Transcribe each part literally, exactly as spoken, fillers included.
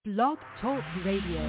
Blog Talk Radio.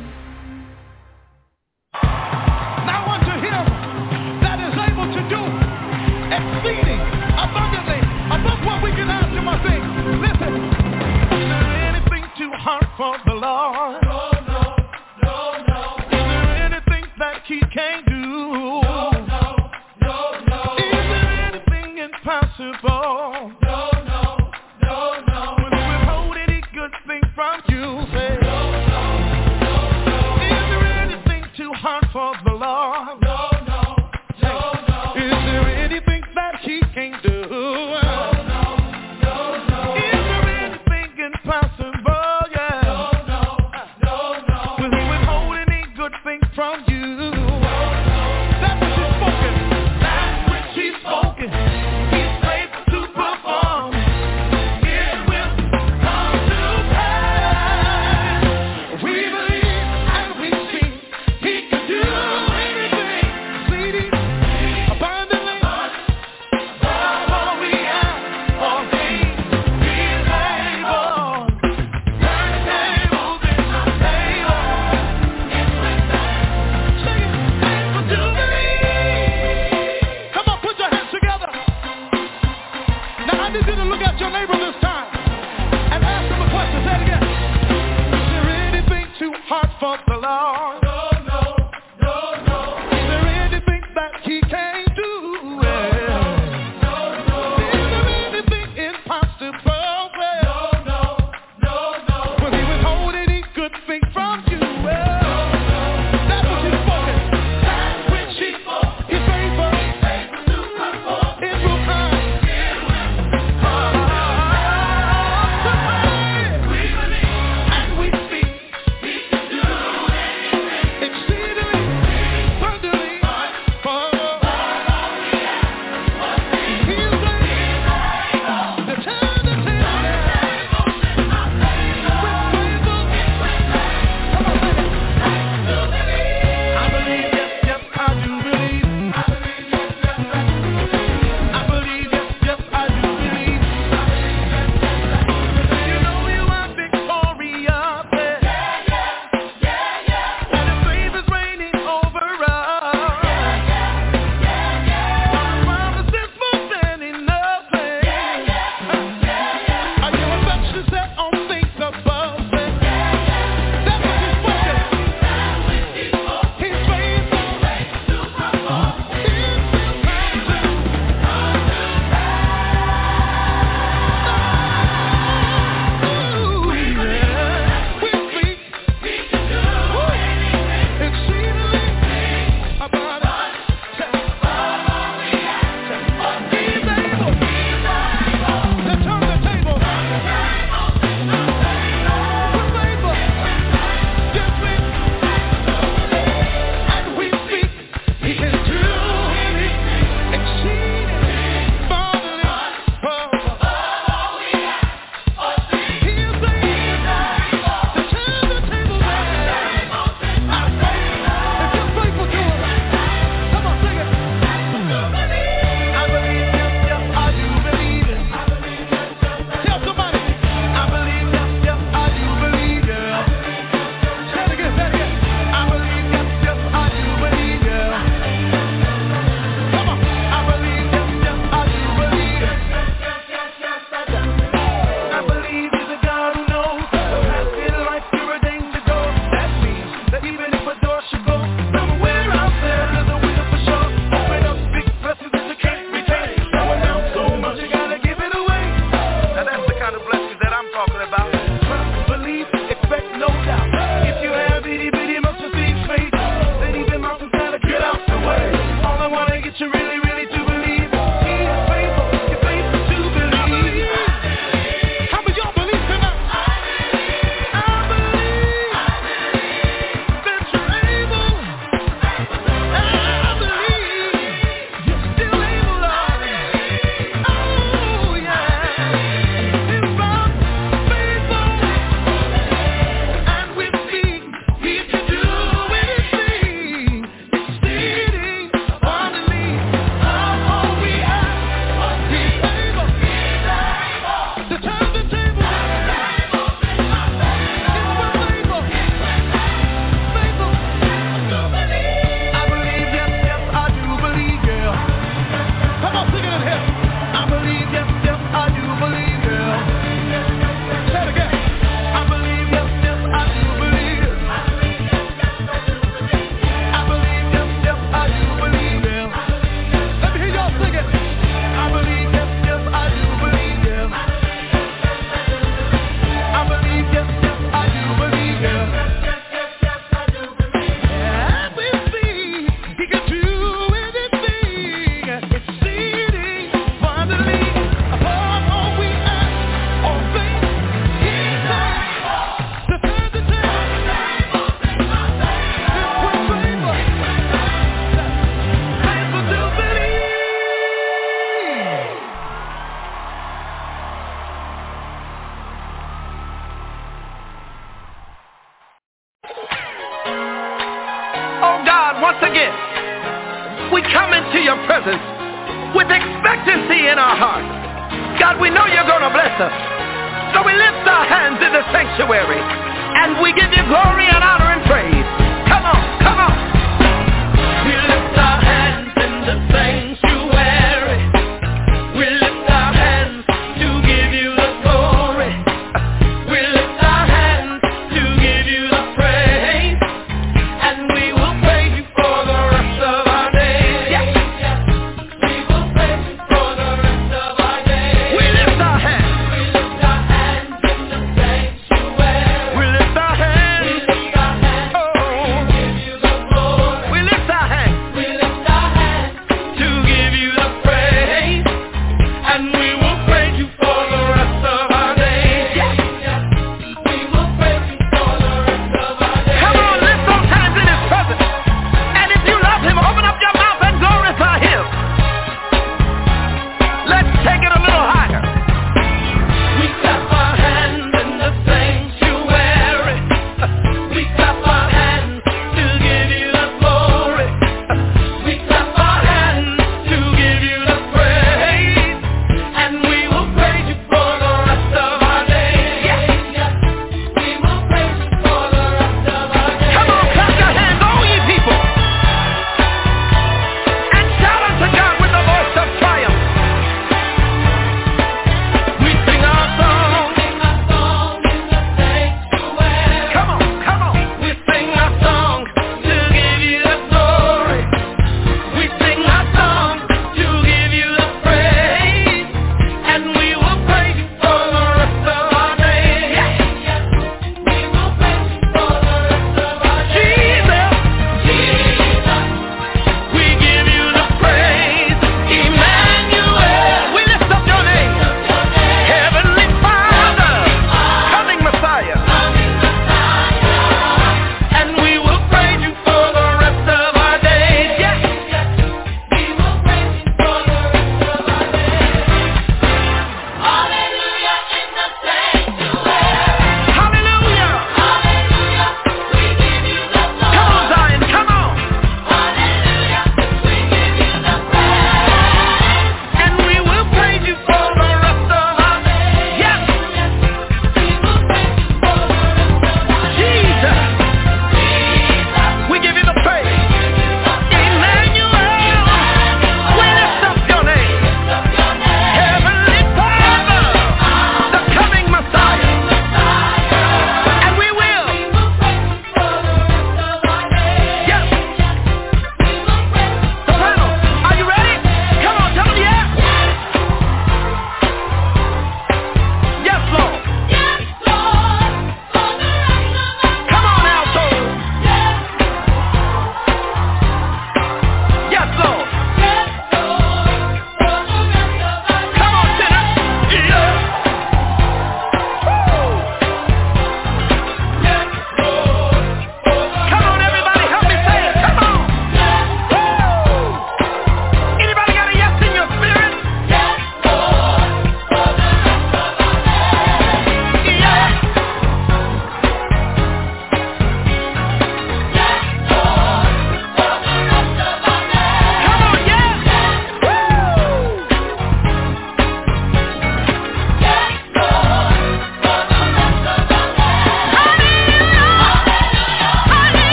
Now unto him that is able to do exceeding abundantly above what we can ask him or think. Listen, is there anything too hard for the Lord? No, no, no, no. Is there anything that he can't do? No, no, no, no. Is there anything impossible? No, no, no, no. Will he withhold any good thing from you? Say, No, no, no, no. is there anything too hard for the Lord? No, no, no, no. Is there anything that he can't do? No, no, no, no. Is there anything impossible? Yeah. No, no, no, no. Will he withhold any good thing from you? No, no. That's once again, we come into your presence with expectancy in our heart. God, we know you're going to bless us. So we lift our hands in the sanctuary and we give you glory and honor and praise. Come on, come on. We lift our hands in the sanctuary. We lift our hands to give you the glory. We lift our hands to give you the praise. And we will praise you for the rest of our days. Yes. We will praise you for the rest of our days. We lift our hands. We lift our hands in the sanctuary.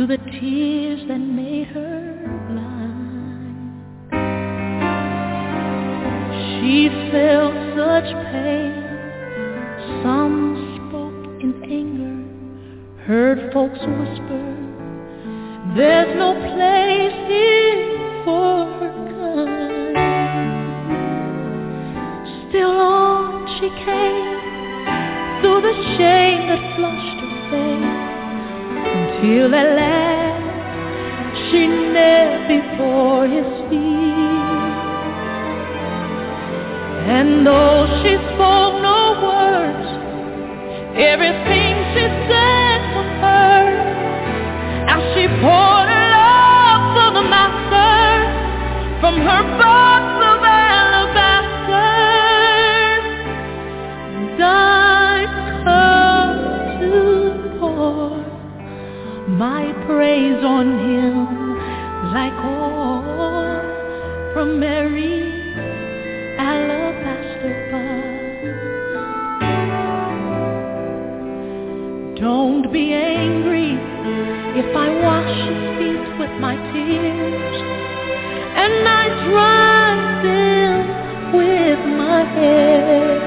the tears that made her blind. She felt such pain. Some spoke in anger, heard folks whisper, there's no place here for her kind. Still on she came, through the shame that flushed her face, until at last she knelt before his feet. And though she spoke no words, everything she said was heard, as she poured her love for the master from her box of alabaster. And I've come to pour my praise on him like oil from Mary's alabaster box. Don't be angry if I wash his feet with my tears, and I dry them with my hair.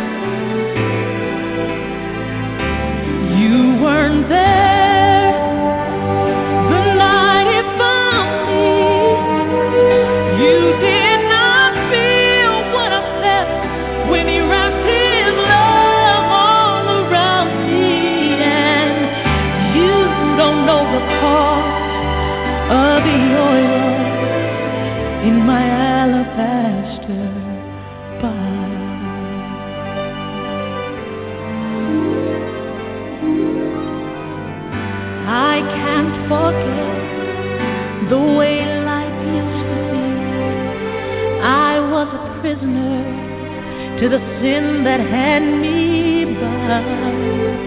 You weren't there the night he found me. You did not feel what I felt when he wrapped his love all around me. And you don't know the cost of the oil in my alabaster box. I can't forget the way life used to be. I was a prisoner to the sin that had me bound.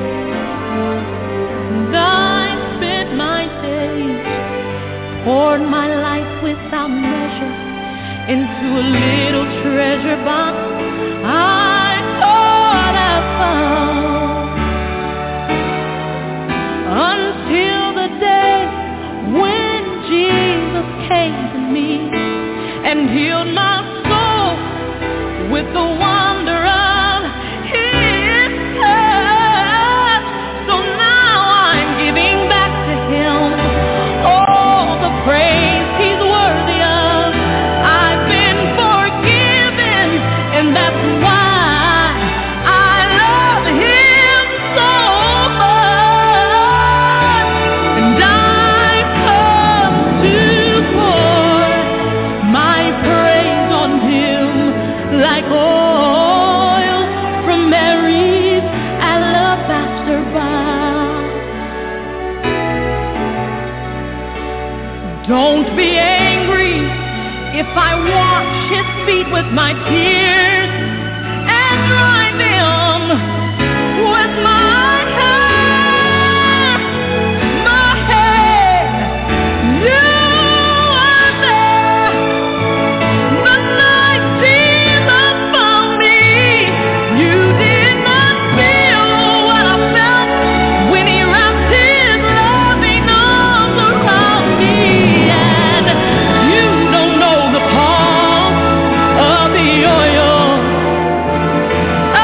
And I spent my days, poured my life without measure into a little treasure box I thought I found. Until the day when Jesus came to me and healed my soul with the wonder of his touch. So now I'm giving back to him all the praise he's worthy of. I've been forgiven, and that's why I love him so much. And I've come to pour my praise on him like oil from Mary's alabaster box. Don't be angry if I wash his feet with my tears and dry them with my hair, my hair. You are there the night Jesus found me. You did not feel what I felt when he wrapped his loving arms around me. And you don't know the cost of the oil. Oh,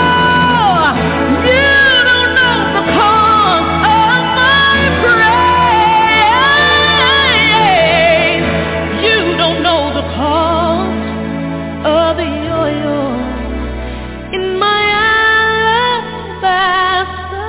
you don't know the cost of my praise. You don't know the cost of the oil in my alabaster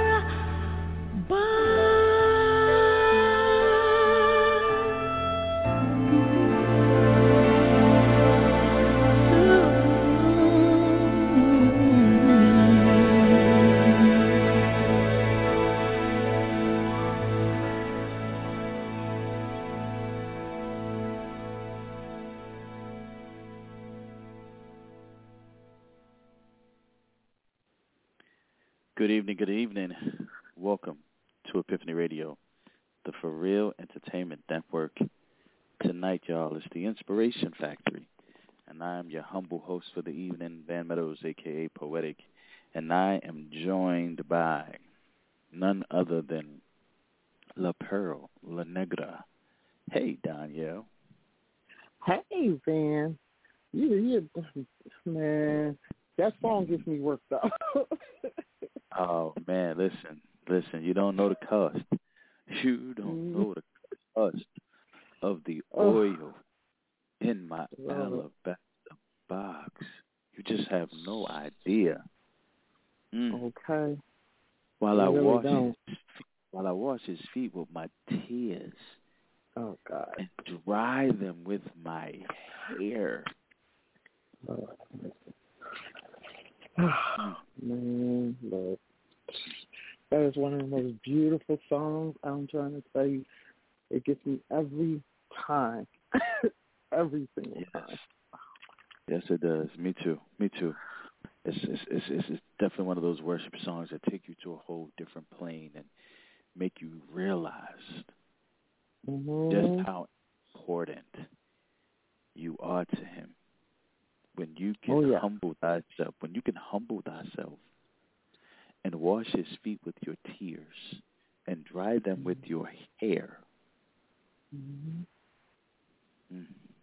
Good evening, good evening. Welcome to Epiphany Radio, the For Real Entertainment Network. Tonight, y'all, is the Inspiration Factory, and I am your humble host for the evening, Van Meadows, a k a. Poetic, and I am joined by none other than La Pearl, La Negra. Hey, Danielle. Hey, Van. You, you, man, that song gets me worked up. Oh, man, listen, listen. You don't know the cost. You don't know the cost of the oil in my alabaster box. You just have no idea. Mm. Okay. While I I really wash don't. his feet, while I wash his feet with my tears. Oh God. And dry them with my hair. Oh. Man, look. That is one of the most beautiful songs. I'm trying to tell you, it gets me every time, every single yes. time. Yes, it does. Me too. Me too. It's it's, it's it's it's definitely one of those worship songs that take you to a whole different plane and make you realize mm-hmm. just how important you are to Him. When you can oh, yeah. humble thyself, when you can humble thyself and wash His feet with your tears and dry them with your hair. Mm-hmm.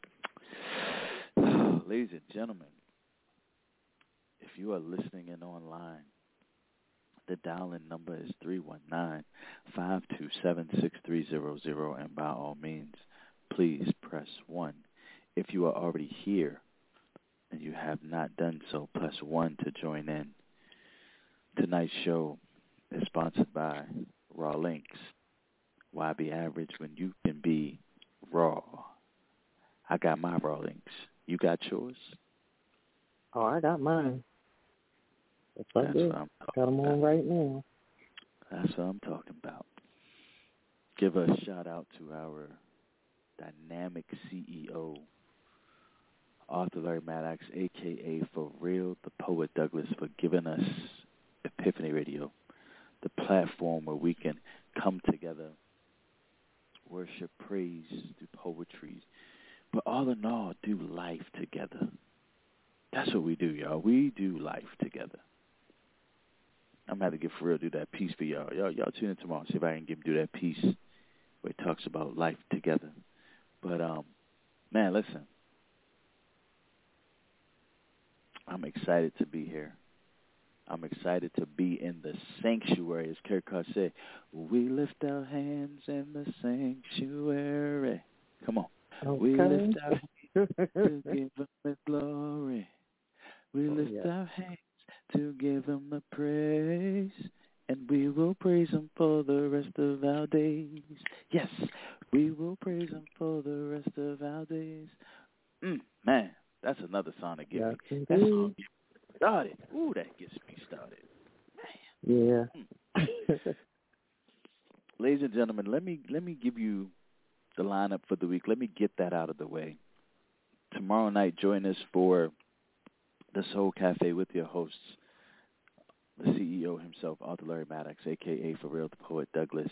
Mm. Ladies and gentlemen, if you are listening in online, the dial-in number is three one nine, five two seven, six three zero zero, and by all means, please press one. If you are already here and you have not done so, press one to join in. Tonight's show is sponsored by Raw Links. Why be average when you can be raw? I got my Raw Links. You got yours? Oh, I got mine. That's what I do. I got them on right now. That's what I'm talking about. Give a shout out to our dynamic C E O, Arthur Larry Maddox, a k a. For Real, the Poet Douglas, for giving us Epiphany Radio, the platform where we can come together, worship, praise, do poetry, but all in all, do life together. That's what we do, y'all. We do life together. I'm going to have to get For Real do that piece for y'all. Y'all, y'all tune in tomorrow, see if I can get him do that piece where he talks about life together. But, um, man, listen. I'm excited to be here. I'm excited to be in the sanctuary, as Kerry Carr said. We lift our hands in the sanctuary. Come on. Okay. We lift our hands to give Him the glory. We oh, lift yeah. our hands to give Him the praise, and we will praise Him for the rest of our days. Yes, we will praise Him for the rest of our days. Mm, man, that's another song to get yes, me. That song gets me started. Ooh, that gets me started. Man. Yeah. Mm. Ladies and gentlemen, let me let me give you the lineup for the week. Let me get that out of the way. Tomorrow night, join us for the Soul Cafe with your hosts, the C E O himself, Arthur Larry Maddox, a k a. For Real, the Poet Douglas,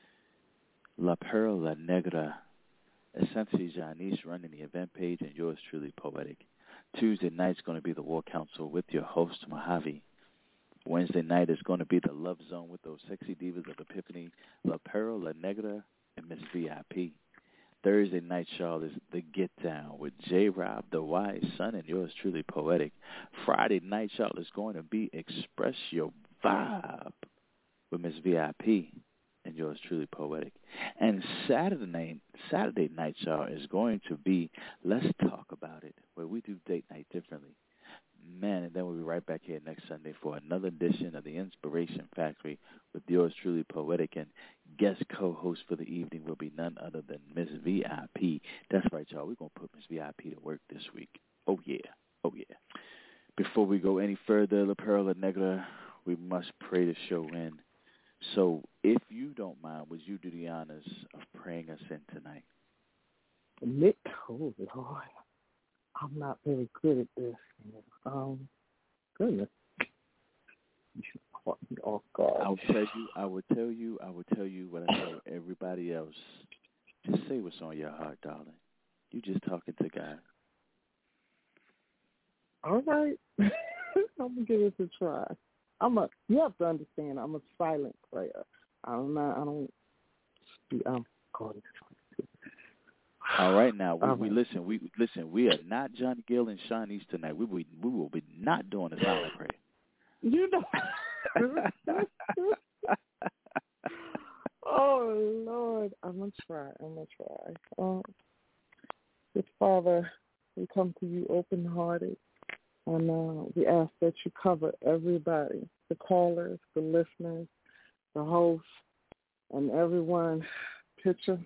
La Pearl, La Negra, essentially Janice running the event page, and yours truly, Poetic. Tuesday night's going to be the War Council with your host, Mojave. Wednesday night is going to be the Love Zone with those sexy divas of Epiphany, La Pearl, La Negra, and Miss V I P. Thursday night, y'all, is the Get Down with J-Rob, the Wise Son, and yours truly, Poetic. Friday night, y'all, is going to be Express Your Vibe with Miss V I P, and yours truly, Poetic. And Saturday night, Saturday night, y'all, is going to be Let's Talk About It, where we do date night differently. Man, and then we'll be right back here next Sunday for another edition of the Inspiration Factory with yours truly, Poetic, and guest co-host for the evening will be none other than Miss V I P. That's right, y'all. We're going to put Miss V I P to work this week. Oh, yeah. Oh, yeah. Before we go any further, La Pearl, La Negra, we must pray the show in. So if you don't mind, would you do the honors of praying us in tonight? Nick, oh, Lord. I'm not very good at this. Um, goodness. You should caught me off guard. I will tell you, I will tell you, I will tell you what I tell everybody else. Just say what's on your heart, darling. You just talking to God. All right. I'm gonna give it a try. I'm a. You have to understand. I'm a silent prayer. I'm not. I don't See, I'm calling. All right, now we, All we right. listen. We listen. We are not Johnny Gill and Sean East tonight. We we, we will be not doing the silent prayer. You know. Oh Lord, I'm gonna try. I'm gonna try. Um, good Father, we come to you open-hearted, and uh, we ask that you cover everybody, the callers, the listeners, the hosts, and everyone. Picture.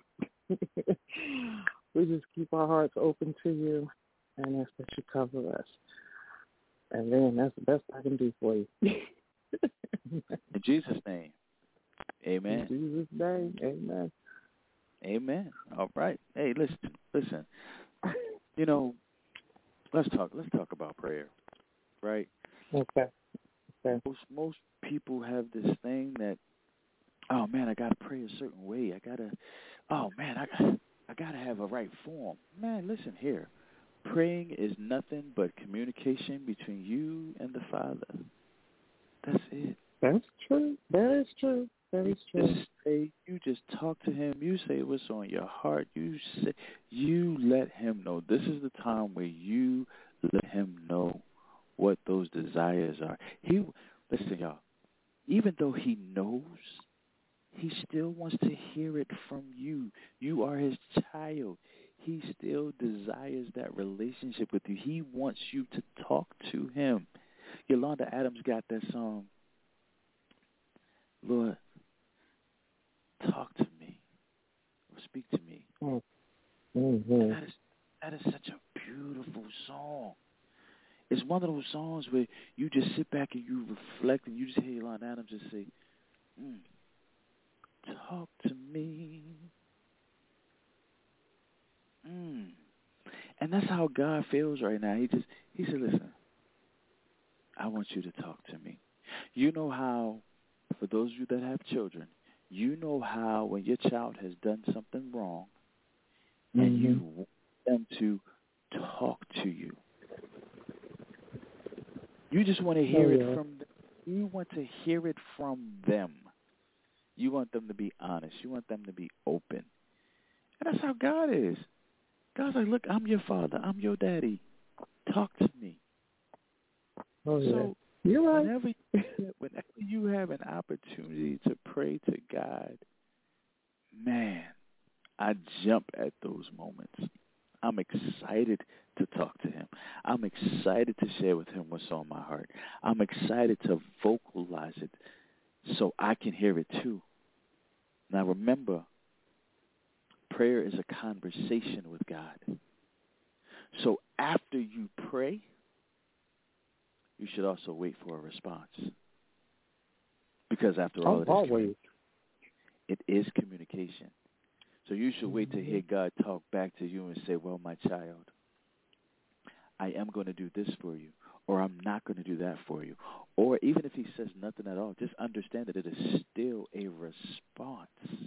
We just keep our hearts open to you, and ask that you cover us. And then that's the best I can do for you. In Jesus' name, amen. In Jesus' name, amen. Amen. All right. Hey, listen, listen. You know, let's talk. Let's talk about prayer, right? Okay. Okay. Most most people have this thing that, oh man, I gotta pray a certain way. I gotta, oh man, I got, I gotta have a right form. Man, listen here. Praying is nothing but communication between you and the Father. That's it. That's true. That is true. That is You true. just say, you just talk to him. You say what's on your heart. You say, you let him know. This is the time where you let him know what those desires are. He, listen, y'all. Even though he knows, he still wants to hear it from you. You are his child. He still desires that relationship with you. He wants you to talk to him. Yolanda Adams got that song, Lord, talk to me or speak to me. Mm-hmm. That is that is such a beautiful song. It's one of those songs where you just sit back and you reflect and you just hear Yolanda Adams just say, mm, talk to me. Mm. And that's how God feels right now. He just he said, listen, I want you to talk to me. You know how, for those of you that have children, you know how when your child has done something wrong and Mm-hmm. you want them to talk to you. You just want to hear Oh, it yeah. from them. You want to hear it from them. You want them to be honest. You want them to be open. And that's how God is. God's like, look, I'm your father. I'm your daddy. Talk to me. Oh, yeah. So You're right. whenever you, whenever you have an opportunity to pray to God, man, I jump at those moments. I'm excited to talk to him. I'm excited to share with him what's on my heart. I'm excited to vocalize it so I can hear it too. Now remember, prayer is a conversation with God. So after you pray, you should also wait for a response. Because after all, Oh, it is, always. it is communication. So you should wait to hear God talk back to you and say, well, my child, I am going to do this for you, or I'm not going to do that for you. Or even if he says nothing at all, just understand that it is still a response.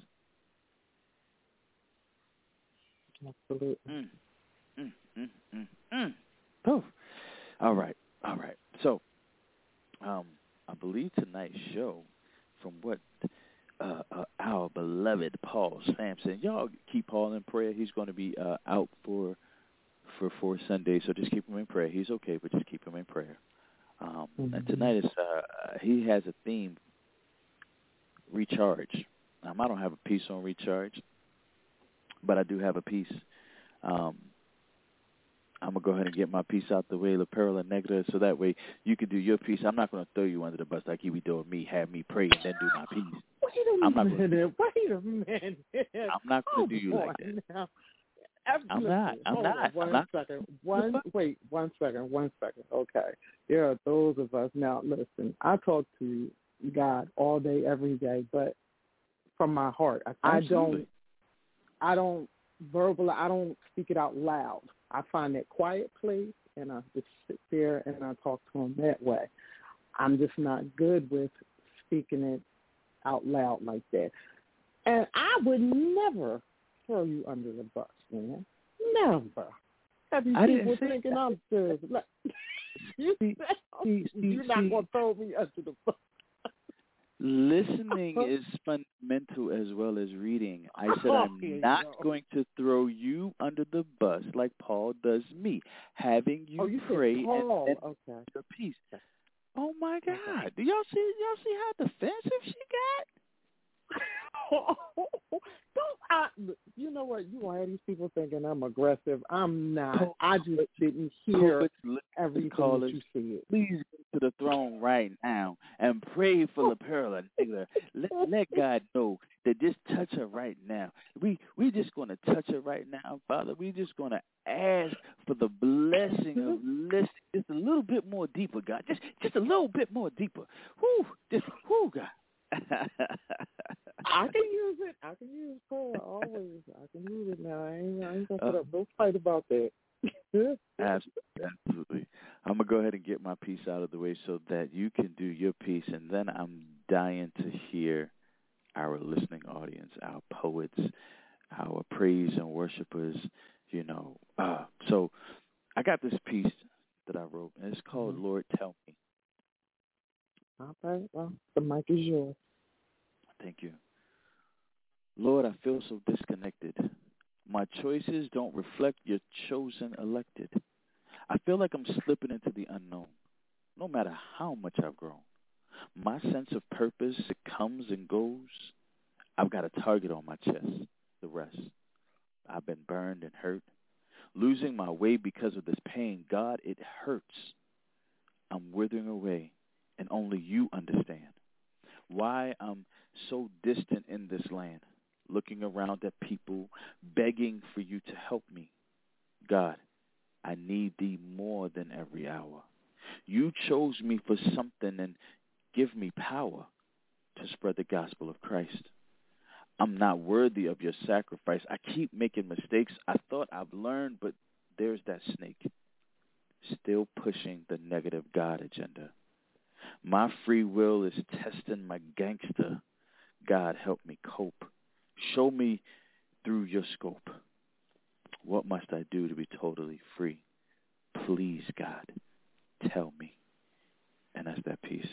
Absolutely. Mm, mm, mm, mm, mm. Oh. All right, all right. So um, I believe tonight's show, from what uh, uh, our beloved Paul Sampson, y'all keep Paul in prayer. He's going to be uh, out for for four Sundays, so just keep him in prayer. He's okay, but just keep him in prayer. Um, Mm-hmm. And tonight is uh, he has a theme, recharge. Um, I don't have a piece on recharge, but I do have a piece. Um, I'm going to go ahead and get my piece out the way, La Perla Negra, so that way you can do your piece. I'm not going to throw you under the bus like he be doing me, have me pray and then do my piece. Wait a I'm not minute. gonna, Wait a minute. I'm not going to do you Come like on that. now. I'm Listen, not. I'm hold not. on one I'm not. second. One, wait, one second, one second. Okay. There are those of us. Now, listen, I talk to God all day, every day, but from my heart. I, I don't, I don't verbal, I don't speak it out loud. I find that quiet place, and I just sit there and I talk to him that way. I'm just not good with speaking it out loud like that. And I would never throw you under the bus, man. Never. Have you I people didn't say thinking that. I'm good? Like, you See, see, see, you're not see. going to throw me under the bus. Listening is fundamental as well as reading. I said Oh, I'm here you not go. going to throw you under the bus like Paul does me, having you, Oh, you pray said Paul. and Okay. your peace. Oh my Okay. God! Do y'all see? Y'all see how defensive she got? Don't I, you know what? You want these people thinking I'm aggressive. I'm not. I just didn't hear everything that you said. Please go to the throne right now and pray for La Perla nigga. Let, let God know that just touch her right now. We we just going to touch her right now, Father. We just going to ask for the blessing of listening just a little bit more deeper, God. Just just a little bit more deeper. Whoo, just whoo, God. I can use it. I can use prayer always. I can use it now. I ain't, I ain't gonna put up no fight about that. Absolutely. I'm gonna go ahead and get my piece out of the way so that you can do your piece, and then I'm dying to hear our listening audience, our poets, our praise and worshipers. You know, uh, so I got this piece that I wrote, and it's called mm-hmm. "Lord, Tell Me." All right. Well, the mic is yours. Thank you. Lord, I feel so disconnected. My choices don't reflect your chosen elected. I feel like I'm slipping into the unknown, no matter how much I've grown. My sense of purpose, it comes and goes. I've got a target on my chest, the rest. I've been burned and hurt, losing my way because of this pain. God, it hurts. I'm withering away, and only you understand why I'm so distant in this land, looking around at people, begging for you to help me. God, I need thee more than every hour. You chose me for something and give me power to spread the gospel of Christ. I'm not worthy of your sacrifice. I keep making mistakes. I thought I've learned, but there's that snake, still pushing the negative God agenda. My free will is testing my gangster. God, help me cope. Show me through your scope. What must I do to be totally free? Please, God, tell me. And that's that piece.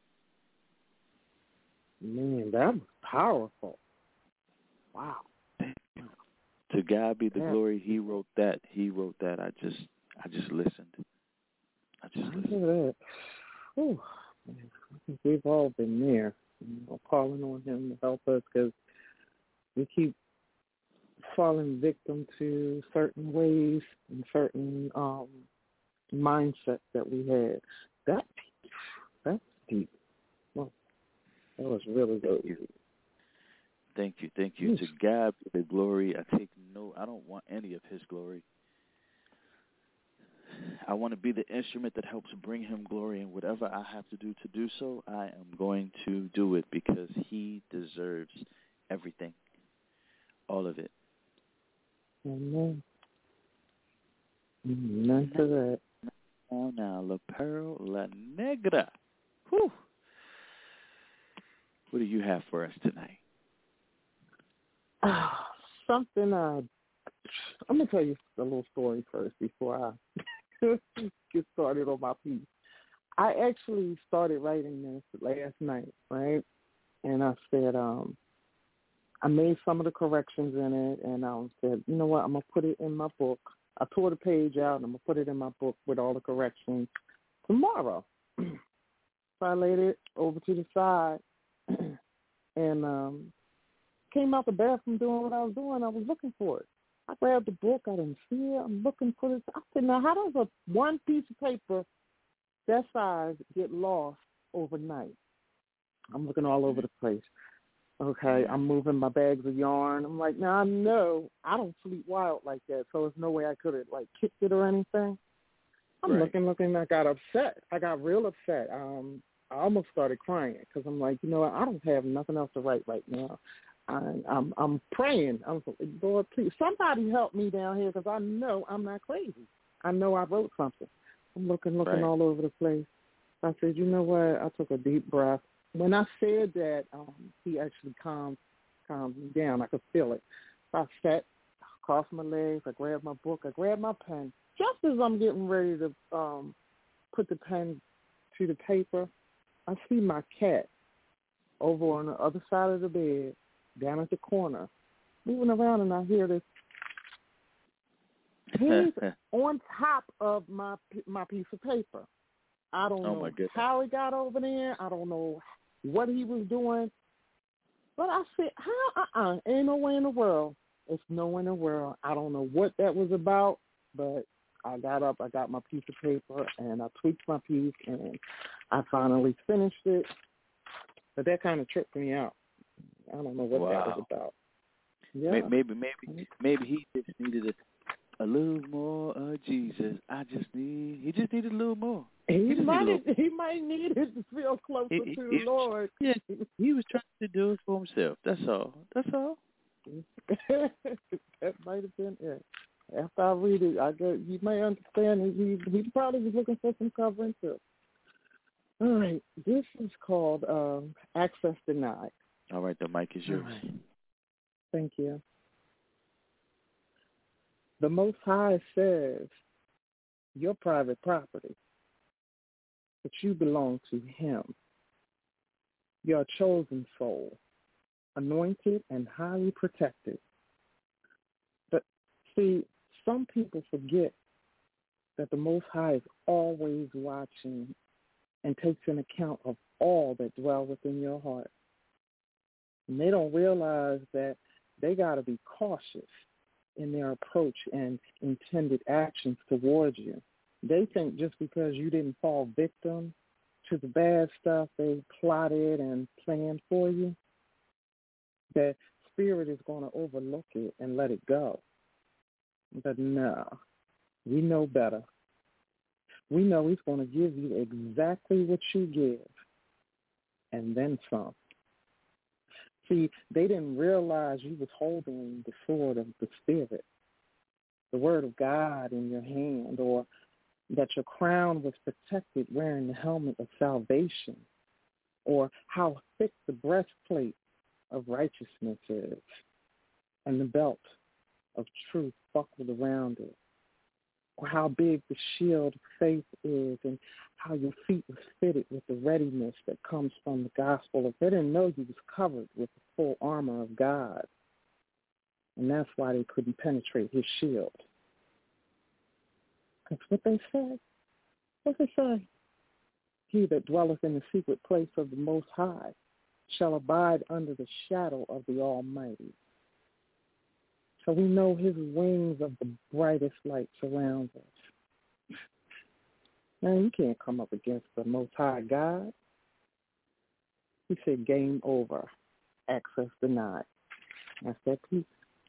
Man, that was powerful. Wow. To God be the yeah. glory. He wrote that. He wrote that. I just, I just listened. I just listened. I hear that. Ooh, man, I think we've all been there, you know, calling on him to help us because we keep falling victim to certain ways and certain um, mindsets that we had. That that's deep. Well, that was really good. Thank you. Thank you. Thank you. Yes. To God be the glory. I take no. I don't want any of his glory. I want to be the instrument that helps bring him glory, and whatever I have to do to do so, I am going to do it because he deserves everything, all of it. Amen. None to that. Oh, now, La Pearl La Negra. Whew. What do you have for us tonight? Uh, something, uh, I'm going to tell you a little story first before I get started on my piece. I actually started writing this last night, right? And I said, um, I made some of the corrections in it, and I said, you know what, I'm going to put it in my book. I tore the page out, and I'm going to put it in my book with all the corrections tomorrow. So I laid it over to the side and um, came out the bathroom doing what I was doing. I was looking for it. I grabbed the book. I didn't see it. I'm looking for this. I said, now, how does a one piece of paper that size get lost overnight? I'm looking all over the place. Okay, I'm moving my bags of yarn. I'm like, now, I know I don't sleep wild like that, so there's no way I could have, like, kicked it or anything. I'm right. looking, looking. I got upset. I got real upset. Um, I almost started crying because I'm like, you know what? I don't have nothing else to write right now. I, I'm I'm praying. I'm like, Lord, please, somebody help me down here because I know I'm not crazy. I know I wrote something. I'm looking, looking right. all over the place. I said, you know what? I took a deep breath. When I said that, um, he actually calmed, calmed me down. I could feel it. So I sat, crossed my legs. I grabbed my book. I grabbed my pen. Just as I'm getting ready to um, put the pen to the paper, I see my cat over on the other side of the bed, down at the corner, moving around, and I hear this. He's on top of my my piece of paper. I don't oh know my goodness. how he got over there. I don't know what he was doing. But I said, how? Uh-uh. Ain't no way in the world. It's no way in the world. I don't know what that was about, but I got up, I got my piece of paper, and I tweaked my piece, and I finally finished it. But that kind of tripped me out. I don't know what wow. that was about. Yeah. Maybe, maybe, maybe he just needed a, a little more of Jesus. I just need, he just needed a little more. He, he might, little, he might need it to feel closer he, to he, the Lord. Yeah, he was trying to do it for himself. That's all. That's all. That might have been it. After I read it, I go, you may understand he, he probably was looking for some covering too. All right, this is called um, Access Denied. All right, the mic is yours. Right. Thank you. The Most High says, your private property, but you belong to him. You're a chosen soul, anointed and highly protected. But see, some people forget that the Most High is always watching and takes in account of all that dwell within your heart. And they don't realize that they got to be cautious in their approach and intended actions towards you. They think just because you didn't fall victim to the bad stuff they plotted and planned for you, that Spirit is going to overlook it and let it go. But no, we know better. We know he's going to give you exactly what you give and then some. See, they didn't realize you was holding the sword of the Spirit, the Word of God in your hand, or that your crown was protected wearing the helmet of salvation, or how thick the breastplate of righteousness is, and the belt of truth buckled around it, or how big the shield of faith is, and how your feet were fitted with the readiness that comes from the gospel. If they didn't know you was covered with the full armor of God, and that's why they couldn't penetrate his shield. That's what they say. What they say? He that dwelleth in the secret place of the Most High shall abide under the shadow of the Almighty. So we know his wings of the brightest light surrounds us. Man, you can't come up against the Most High God. He said, game over, access denied. That's that piece.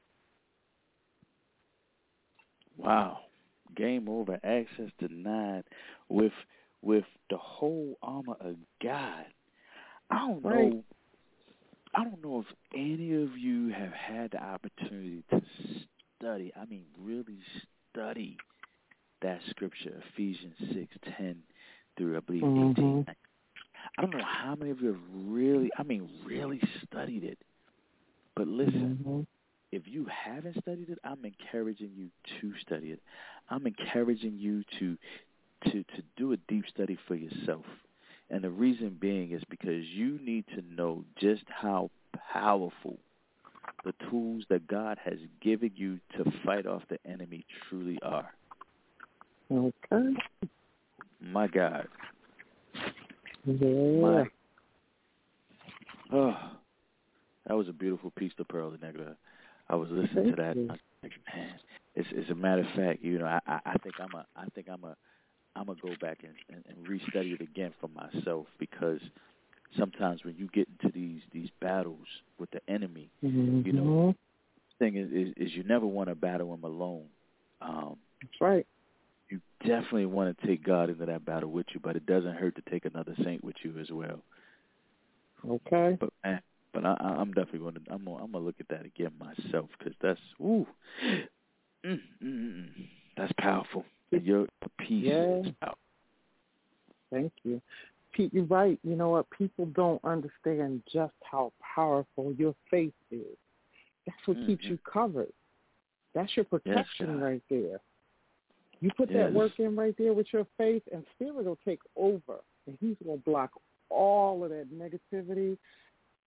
Wow. Game over, access denied with with the whole armor of God. I don't right. know I don't know if any of you have had the opportunity to study, I mean really study that scripture, Ephesians six ten through I believe mm-hmm. eighteen. I don't know how many of you have really I mean really studied it. But listen, mm-hmm. if you haven't studied it, I'm encouraging you to study it. I'm encouraging you to to to do a deep study for yourself. And the reason being is because you need to know just how powerful the tools that God has given you to fight off the enemy truly are. Okay. My God. Yeah. My, oh, that was a beautiful piece to Pearl the Negro. I was listening Thank to that. you. I was like, man, it's, it's a matter of fact, you know, I, I, I think I'm a, I think I'm a, I'm gonna go back and, and, and restudy it again for myself, because sometimes when you get into these, these battles with the enemy, mm-hmm. you know, the thing is, is, is you never want to battle him alone. Um, That's right. You definitely want to take God into that battle with you, but it doesn't hurt to take another saint with you as well. Okay. But man, but I, I'm definitely going to, I'm gonna, I'm gonna look at that again myself, because that's, ooh, mm, mm, mm, that's powerful. And your peace yeah. is powerful. Thank you. Pete, you're right. You know what? People don't understand just how powerful your faith is. That's what mm-hmm. keeps you covered. That's your protection yes, right there. You put yes. that work in right there with your faith, and Spirit will take over, and he's going to block all of that negativity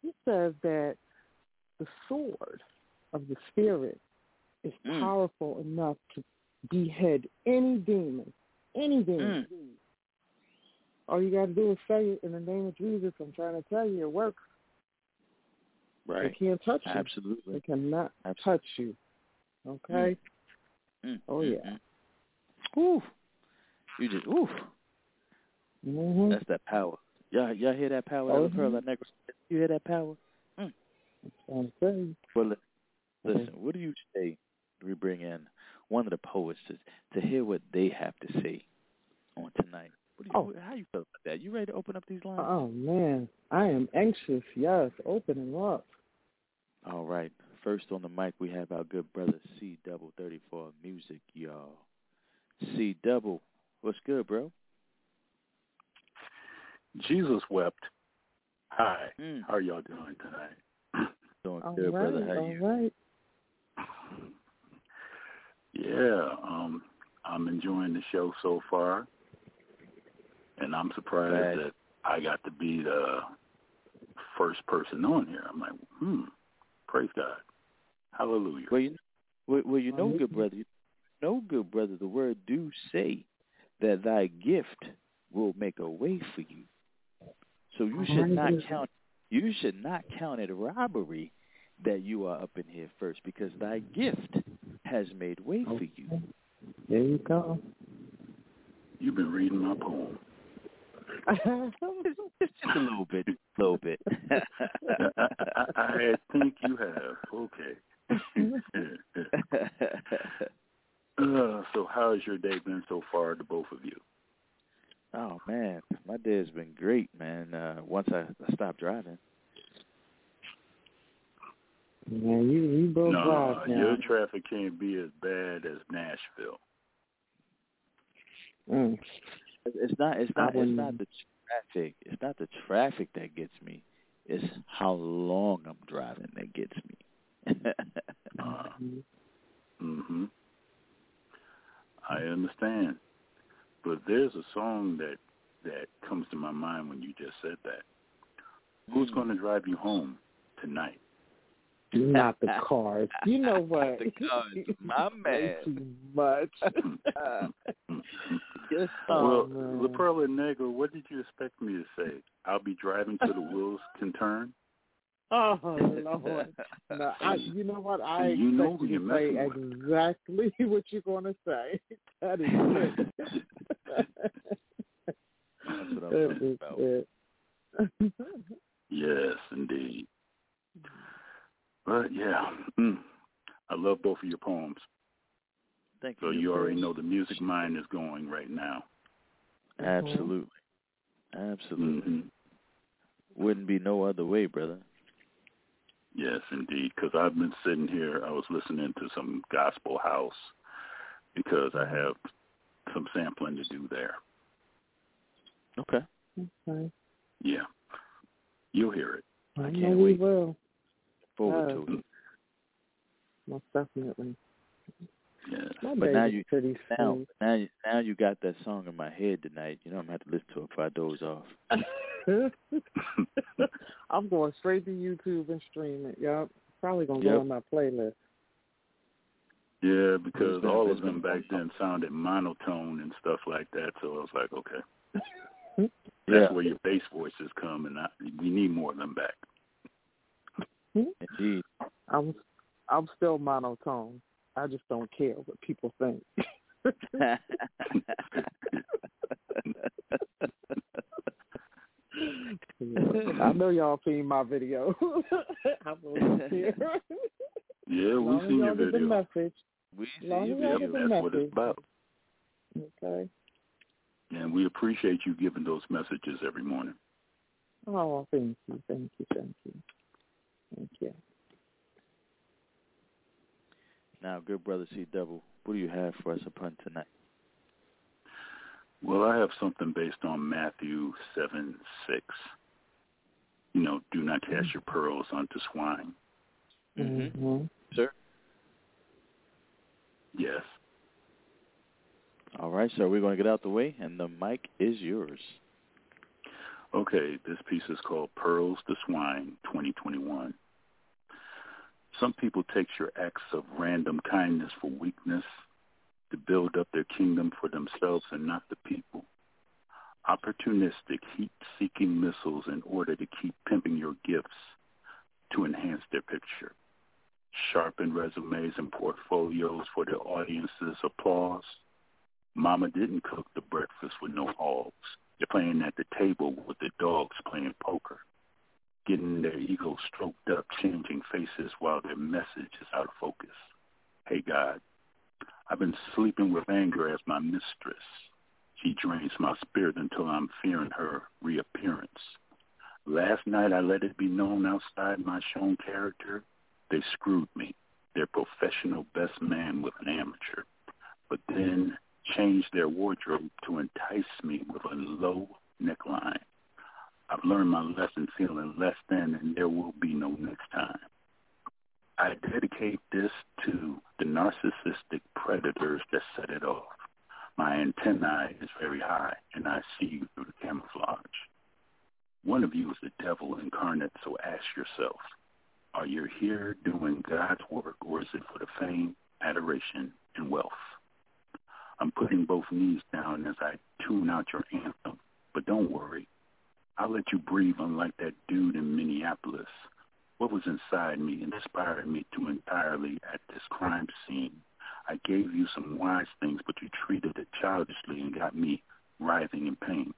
he says that the sword of the Spirit is Mm. powerful enough to behead any demon, any demon. Mm. All you got to do is say it in the name of Jesus. I'm trying to tell you, it works. Right. They can't touch you. Absolutely. They cannot Absolutely. touch you. Okay? Mm. Oh, Mm. yeah. Mm. Ooh. You just, ooh. Mm-hmm. That's that power. Y'all, y'all hear that power? Oh, That pearl, that necklace? You hear that power? Mm. I'm trying to tell you. Well, li- listen, what do you say we bring in one of the poets to, to hear what they have to say on tonight? What do you, Oh. How you feel about that? You ready to open up these lines? Oh, man. I am anxious. Yes. Open them up. All right. First on the mic, we have our good brother C Double thirty-four Music, y'all. C Double, what's good, bro? Jesus wept. Hi. Mm. How are y'all doing tonight? Doing All good, right. brother. How All you? right. Yeah, um, I'm enjoying the show so far, and I'm surprised Glad. that I got to be the first person on here. I'm like, hmm, praise God. Hallelujah. Well, you, well, well, you know, good brother, you know, good brother, the word do say that thy gift will make a way for you. So you should not count. You should not count it a robbery that you are up in here first, because thy gift has made way for you. There you go. You've been reading my poem. Just a little bit, a little bit. I, I, I think you have. Okay. uh, so how has your day been so far, to both of you? Oh, man, my day has been great, man, uh, once I, I stopped driving. Man, you, you both No, drive now. your traffic can't be as bad as Nashville. Mm. It's not. It's not. I It's wouldn't- not the traffic. It's not the traffic that gets me. It's how long I'm driving that gets me. uh, mm-hmm. I understand, but there's a song that that comes to my mind when you just said that. Who's going to drive you home tonight? Not the cars. You know what? The cars, my Way man. too much. Yes, well, man. La Perla Negra, what did you expect me to say? I'll be driving till the wheels can turn? Oh, Lord. No, I, you know what? I You expect know who you you're to say messing exactly what you're going to say. That is it. That's what I'm That talking is about. it. Yes, indeed. But, yeah, mm, I love both of your poems. Thank So you. you already know the music mind is going right now. Absolutely. Absolutely. Mm-hmm. Wouldn't be no other way, brother. Yes, indeed, because I've been sitting here, I was listening to some gospel house because I have some sampling to do there. Okay. Okay. Yeah. You'll hear it. I, I know can't we wait. will. Forward Yes. to it. Most definitely. Yes. My But now baby's you pretty now sweet. now you, now you got that song in my head tonight. You know I'm gonna have to listen to it before I doze off. I'm going straight to YouTube and stream it. Yep. Probably gonna Yep. go on my playlist. Yeah, because It's been- all it's of them been- back then sounded monotone and stuff like that, so I was like, okay. Yeah. That's where your bass voices come, and I, we need more of them back. Indeed. I'm I'm still monotone. I just don't care what people think. I know y'all seen my video. I'm always here. Yeah, we Long as seen y'all your get the video. message. We see Long you as y'all Yep, get the that's message. what it's about. Okay. And we appreciate you giving those messages every morning. Oh, thank you, thank you, thank you, thank you. Now, good brother C Double, what do you have for us upon tonight? Well, I have something based on Matthew seven six. You know, do not cast your pearls unto swine. Mm-hmm. Mm-hmm. Sir? Yes. All right, sir, we're going to get out the way, and the mic is yours. Okay, this piece is called Pearls to Swine twenty twenty-one. Some people take your acts of random kindness for weakness, to build up their kingdom for themselves and not the people. Opportunistic, heat-seeking missiles in order to keep pimping your gifts to enhance their picture. Sharpen resumes and portfolios for their audience's applause. Mama didn't cook the breakfast with no hogs. They're playing at the table with the dogs playing poker, getting their ego stroked up, changing faces while their message is out of focus. Hey, God, I've been sleeping with anger as my mistress. She drains my spirit until I'm fearing her reappearance. Last night I let it be known outside my shown character, they screwed me, their professional best man with an amateur, but then changed their wardrobe to entice me with a low neckline. I've learned my lesson feeling less than, and there will be no next time. I dedicate this to the narcissistic predators that set it off. My antennae is very high, and I see you through the camouflage. One of you is the devil incarnate, so ask yourself, are you here doing God's work, or is it for the fame, adoration, and wealth? I'm putting both knees down as I tune out your anthem, but don't worry. I'll let you breathe unlike that dude in Minneapolis. What was inside me inspired me to entirely at this crime scene. I gave you some wise things, but you treated it childishly and got me writhing in pain.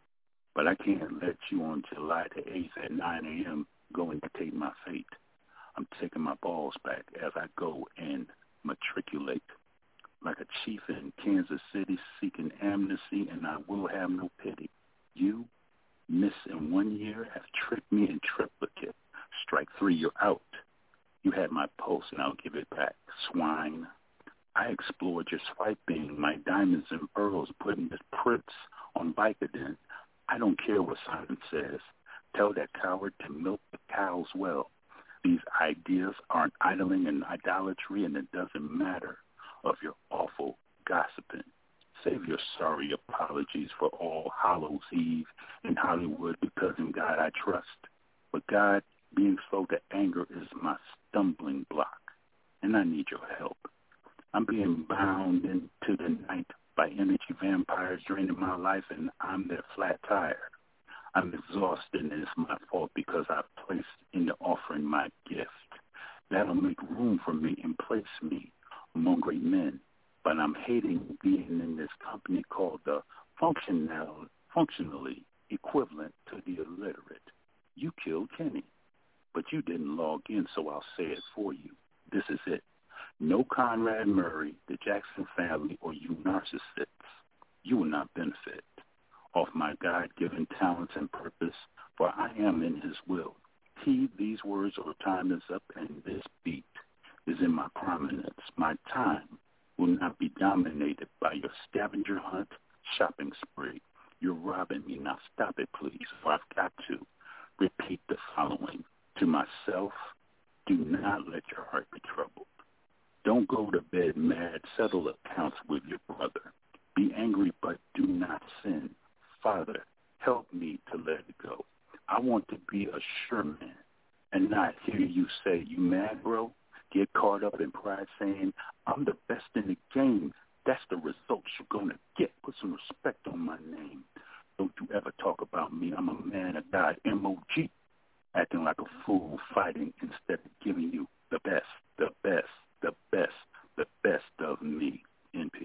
But I can't let you on July the eighth at nine a.m. go and dictate my fate. I'm taking my balls back as I go and matriculate like a chief in Kansas City seeking amnesty, and I will have no pity. You, miss in one year, have tricked me in triplicate. Strike three, you're out. You had my pulse, and I'll give it back. Swine. I explored your swiping, my diamonds and pearls, putting the prints on Vicodin. I don't care what Simon says. Tell that coward to milk the cows well. These ideas aren't idling and idolatry, and it doesn't matter of your awful gossiping. Save your sorry apologies for All Hallows Eve in Hollywood, because in God I trust. But God, being slow to anger is my stumbling block, and I need your help. I'm being bound into the night by energy vampires draining my life, and I'm their flat tire. I'm exhausted, and it's my fault because I placed in the offering my gift. That'll make room for me and place me among great men. But I'm hating being in this company called the functional, functionally equivalent to the illiterate. You killed Kenny, but you didn't log in, so I'll say it for you. This is it. No Conrad Murray, the Jackson family, or you narcissists. You will not benefit off my God-given talents and purpose, for I am in his will. Heed these words, or time is up, and this beat is in my prominence. My time will not be dominated by your scavenger hunt shopping spree. You're robbing me. Now stop it, please, for I've got to repeat the following to myself. Do not let your heart be troubled. Don't go to bed mad. Settle accounts with your brother. Be angry, but do not sin. Father, help me to let it go. I want to be a sure man and not hear you say, you mad, bro? Get caught up in pride saying, I'm the best in the game. That's the results you're going to get. Put some respect on my name. Don't you ever talk about me. I'm a man of God, M O G, acting like a fool, fighting instead of giving you the best, the best, the best, the best of me. In peace.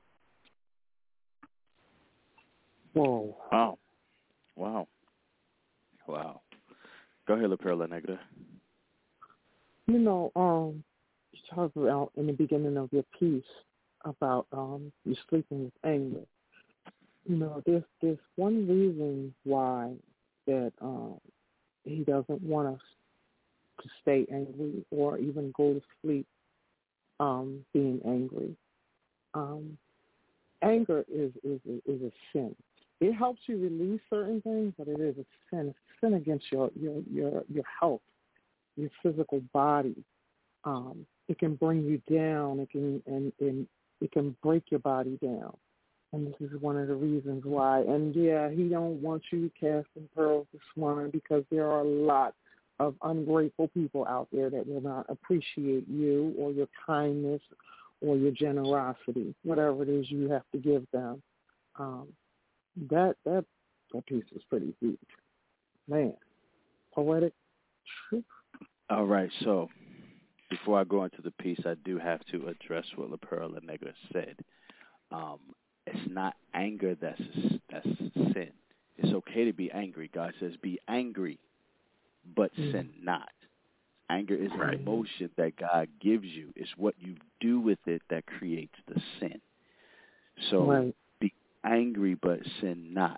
Whoa. Wow. Wow. Wow. Go ahead, La Perla Negra. You know, um, you talked about in the beginning of your piece about um, you sleeping with anger. You know, there's there's one reason why that um, he doesn't want us to stay angry or even go to sleep um, being angry. Um, anger is, is is a sin. It helps you release certain things, but it is a sin. It's a sin against your your your, your health, your physical body. Um, it can bring you down. It can and, and it can break your body down. And this is one of the reasons why. And, yeah, he don't want you casting pearls to swine because there are a lot of ungrateful people out there that will not appreciate you or your kindness or your generosity, whatever it is you have to give them. Um, that, that, that piece is pretty deep. Man, poetic truth. All right, so before I go into the piece, I do have to address what La Perla Negra said. Um, it's not anger that's that's sin. It's okay to be angry. God says be angry, but mm. sin not. Anger is right. an emotion that God gives you. It's what you do with it that creates the sin. So right. be angry, but sin not.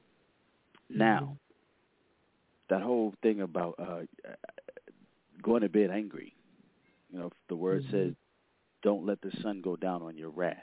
Now, that whole thing about uh, going to bed angry, you know, the word mm-hmm. says, don't let the sun go down on your wrath.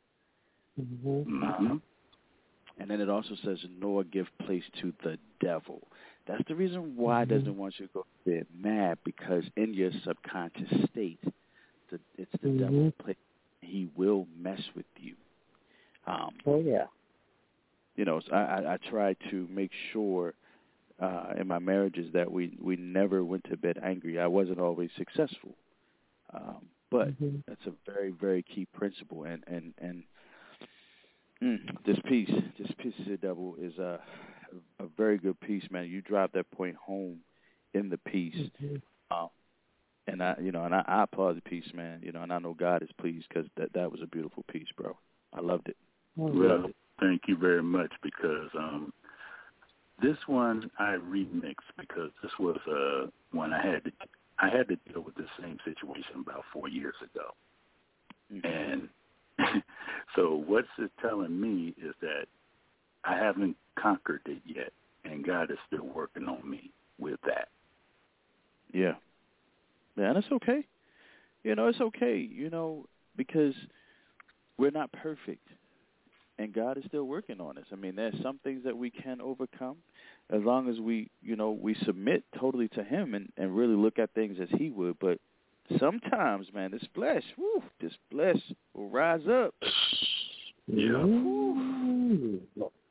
Mm-hmm. Um, and then it also says, nor give place to the devil. That's the reason why mm-hmm. it doesn't want you to go to bed mad, because in your subconscious state, the, it's the mm-hmm. devil's place. He will mess with you. Um, oh, yeah. You know, so I, I, I try to make sure uh, in my marriages that we, we never went to bed angry. I wasn't always successful. Um, but mm-hmm. that's a very, very key principle. And, and, and mm, this piece, this piece of the devil is a, a very good piece, man. You drive that point home in the piece. Mm-hmm. Um, and I, you know, and I, I applaud the piece, man. You know, and I know God is pleased because that, that was a beautiful piece, bro. I loved it. Well, thank you very much, because um, this one I remixed because this was uh, one I had to I had to deal with the same situation about four years ago. Mm-hmm. And so what's it telling me is that I haven't conquered it yet, and God is still working on me with that. Yeah. Yeah, and it's okay. You know, it's okay, you know, because we're not perfect. And God is still working on us. I mean, there's some things that we can overcome as long as we, you know, we submit totally to Him and, and really look at things as He would. But sometimes, man, this flesh, whew, this flesh will rise up. Yeah. Whew.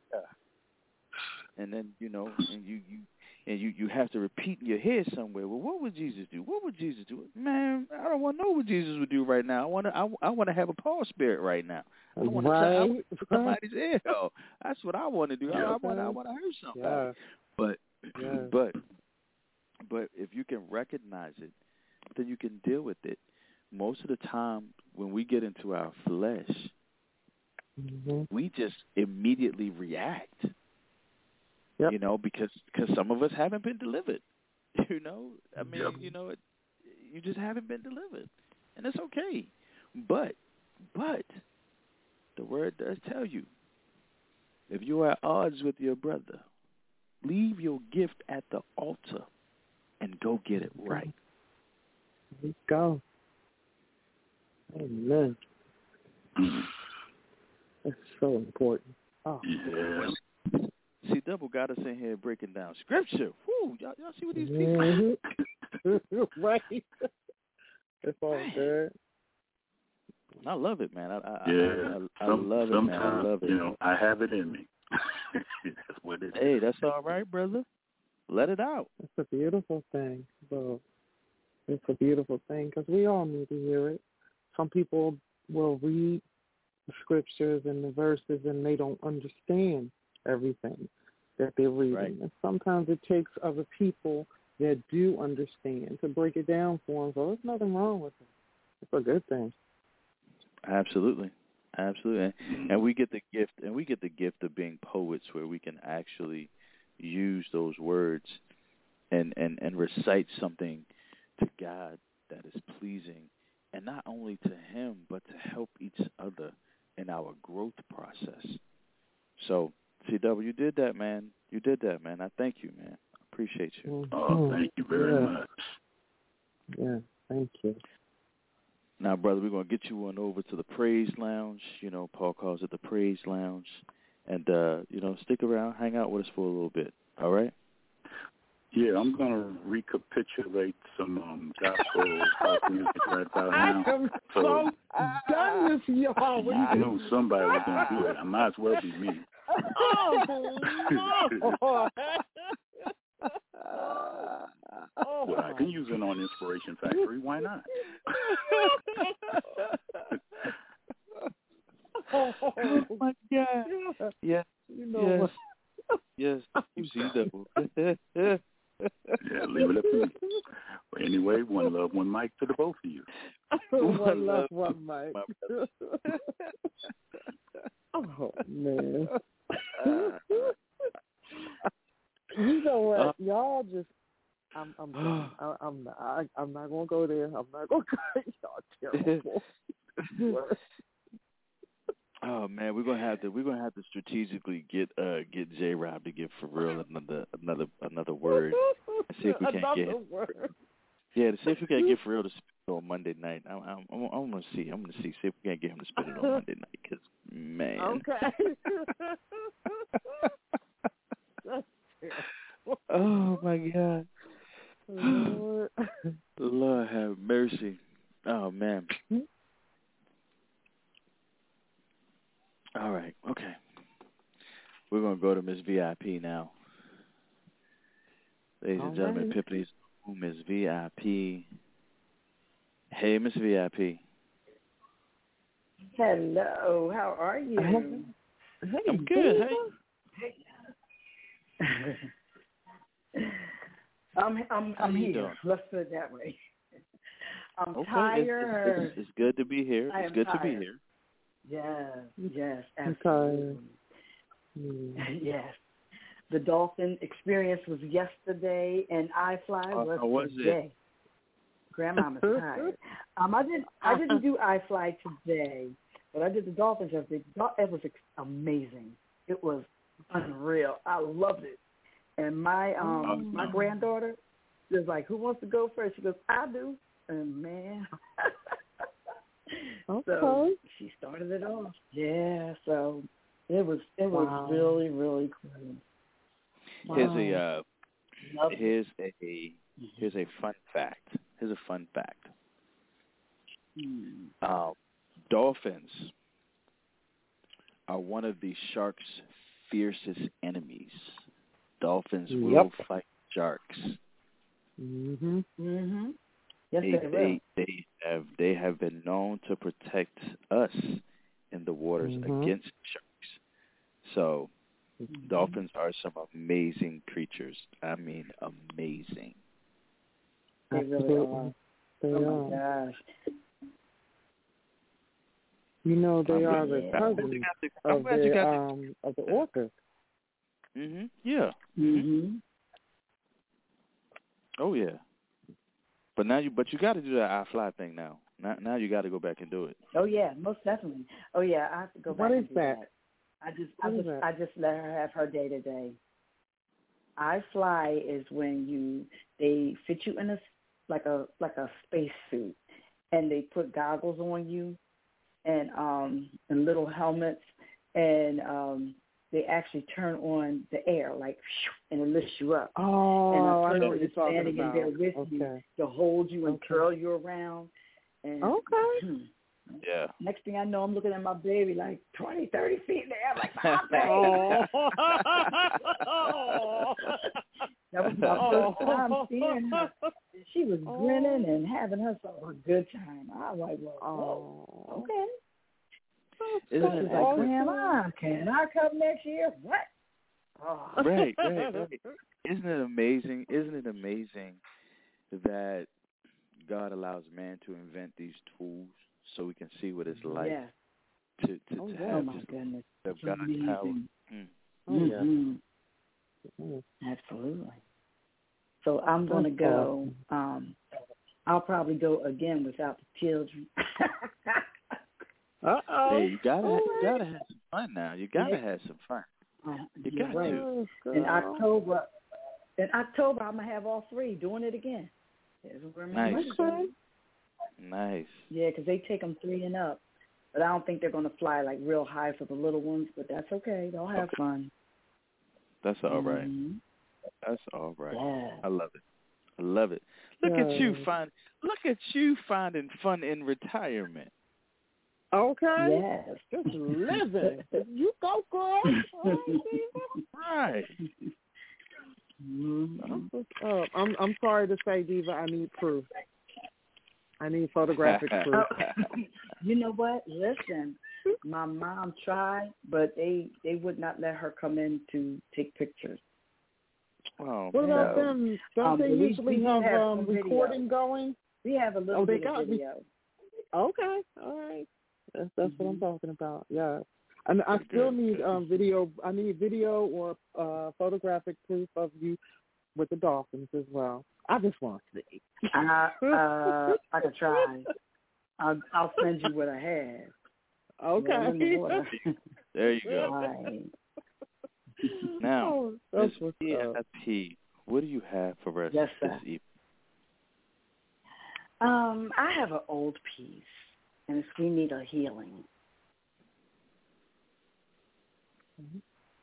And then, you know, and you, you and you, you have to repeat in your head somewhere, well, what would Jesus do? What would Jesus do? Man, I don't want to know what Jesus would do right now. I want to I, I want to have a Paul spirit right now. I want to right. put somebody's ear. That's what I want to do. Yeah. I, I want I want to hurt somebody. Yeah. But yeah. but but if you can recognize it, then you can deal with it. Most of the time when we get into our flesh, mm-hmm. we just immediately react. Yep. You know, because cause some of us haven't been delivered. You know, I mean, yep. you know, it, you just haven't been delivered, and it's okay. But, but, the word does tell you, if you are at odds with your brother, leave your gift at the altar and go get it right. Let's go. Amen. That's so important. Oh. Yeah. See, Double got us in here breaking down scripture. Woo, y'all, y'all see what these people do? Right. It's all good. I love it, man. I, I, yeah. I, I, Some, I love it, man. I love it. You know, I have it in me. That's what it hey, is. that's all right, brother. Let it out. It's a beautiful thing, bro. It's a beautiful thing because we all need to hear it. Some people will read the scriptures and the verses and they don't understand everything that they're reading. Right. And sometimes it takes other people that do understand to break it down for them. So there's nothing wrong with it. It's a good thing. Absolutely. Absolutely. And, and we get the gift and we get the gift of being poets where we can actually use those words and, and, and recite something to God that is pleasing, and not only to Him, but to help each other in our growth process. So, C W, you did that, man. You did that, man. I thank you, man. I appreciate you. Oh, thank you very yeah. much. Yeah, thank you. Now, brother, we're going to get you on over to the Praise Lounge. You know, Paul calls it the Praise Lounge. And, uh, you know, stick around, hang out with us for a little bit. All right? Yeah, I'm going to recapitulate some um, gospel pop music right about now. I am so, so done with y'all. I knew somebody was going to do it. I might as well be me. Oh, Lord. Oh, well, I can use it on Inspiration Factory. Why not? Oh, my God. Yes. You know yes. what? Yes. You see that. Yeah, leave it up to me. But anyway, one love, one mic to the both of you. One, one love, one mic. Oh, man. You know what? Uh, Y'all just, I'm, I'm, done. I, I'm not, I, I'm not gonna go there. I'm not gonna go. Y'all terrible. Oh man, we're gonna have to we're gonna have to strategically get uh get J Rob to give for real another another another word. And see if we can another get word. Yeah, to see if we can get for real to spit it on Monday night. I'm I'm I'm, I'm gonna see. I'm gonna see see if we can get him to spit it on Monday night. Cause man. Okay. Oh my God. Lord. Lord have mercy. Oh man. All right, okay. We're going to go to Miss V I P now. Ladies All and gentlemen, right. Pippini's Miss V I P. Hey, Miss V I P. Hello, how are you? Hey, I'm good. Hey. I'm I'm How I'm you here. doing? Let's put it that way. I'm okay. tired. It's, it's, it's good to be here. I It's am good tired. to be here. Yes, yes, I'm absolutely. tired. Yes. The dolphin experience was yesterday, and iFly Uh, was how was today. it? Grandmama's tired. Um, I didn't I didn't do iFly today, but I did the dolphins yesterday. It was amazing. It was unreal. I loved it. And my um Awesome. my granddaughter was like, "Who wants to go first?" She goes, "I do." And man, Okay. so she started it off. Yeah, so it was it was Wow. really really cool. Wow. Here's a uh, Loved it. here's a here's a fun fact. Here's a fun fact. Hmm. Um, dolphins are one of the shark's fiercest enemies. Dolphins Yep. will fight sharks. Mhm. Mhm. Yes, They, they will. they they have they have been known to protect us in the waters Mhm. against sharks. So Mhm. dolphins are some amazing creatures. I mean, amazing. They really Absolutely. are. They Oh are. my gosh. You know, they I'm are glad- the I'm glad cousins you got the- I'm of glad you the got the- um of the orcas. Mhm. Yeah. Mhm. Oh yeah. But now you but you got to do that iFly thing now. Now now you got to go back and do it. Oh yeah, most definitely. Oh yeah, I have to go back What and is do that? that. I just I What is just that? I just let her have her day to day. iFly is when you they fit you in a like a like a space suit, and they put goggles on you, and um and little helmets, and um they actually turn on the air like and it lifts you up. Oh, and a I know person what you're is talking standing about. in there with Okay. you to hold you and Okay. twirl you around. And Okay. Yeah. next thing I know, I'm looking at my baby like twenty, thirty feet in the air. I'm like, my baby. Oh. That was my Oh. first time seeing her. She was Oh. grinning and having herself a good time. I was like, well, Oh. okay. Isn't She's it like, awesome. Grandma, can I come next year? What? Oh. right, right, right. Isn't it amazing? Isn't it amazing that God allows man to invent these tools so we can see what it's like Yes. to to, Oh, to yeah. Oh have my just goodness. the It's God's amazing. power. Mm. Oh, yeah. Mhm. Mm. Absolutely. So I'm going to That's go. Um, I'll probably go again without the children. Uh oh. Hey, you gotta you gotta have some fun now. You gotta Yeah. have some fun. Uh, You you're got right. to. In October, in October, I'm gonna have all three doing it again. Here's where my Nice. money goes. Nice. Yeah, because they take them three and up, but I don't think they're gonna fly like real high for the little ones. But that's okay. They'll have Okay. fun. That's all right. Mhm. That's all right. Yeah. I love it. I love it. Look yeah. at you find. Look at you finding fun in retirement. Okay. Yes. Just living. You go, girl. Right. Mm-hmm. Uh, I'm I'm sorry to say, Diva, I need proof. I need photographic proof. Oh, you know what? Listen, my mom tried, but they they would not let her come in to take pictures. Oh, what about so, them? Don't um, they we, usually we have, have um, recording video. going? We have a little oh, they bit got of video. Okay, all right. That's that's mm-hmm. what I'm talking about. Yeah, and I still need um video. I need video or uh photographic proof of you with the dolphins as well. I just want to see. I uh, I could try. I'll I'll send you what I have. Okay. The there you go. Right. Now, oh, Miz V I P, what do you have for us yes, this sir. evening? Um, I have an old piece, and it's We Need a Healing. Mm-hmm.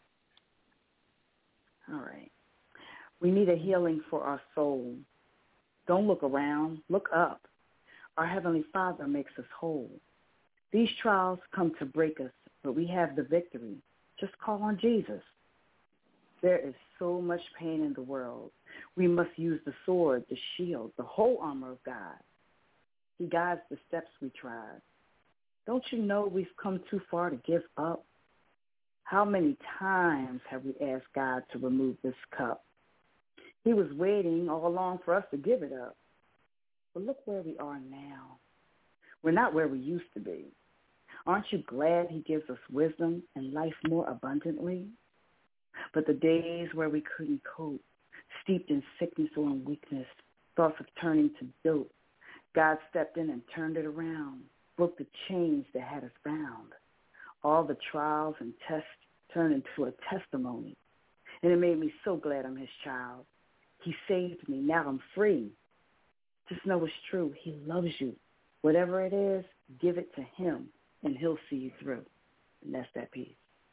All right. We need a healing for our soul. Don't look around. Look up. Our Heavenly Father makes us whole. These trials come to break us, but we have the victory. Just call on Jesus. There is so much pain in the world. We must use the sword, the shield, the whole armor of God. He guides the steps we try. Don't you know we've come too far to give up? How many times have we asked God to remove this cup? He was waiting all along for us to give it up. But look where we are now. We're not where we used to be. Aren't you glad he gives us wisdom and life more abundantly? But the days where we couldn't cope, steeped in sickness or in weakness, thoughts of turning to dope, God stepped in and turned it around, broke the chains that had us bound. All the trials and tests turned into a testimony. And it made me so glad I'm his child. He saved me. Now I'm free. Just know it's true. He loves you. Whatever it is, give it to him, and he'll see you through. And that's that piece.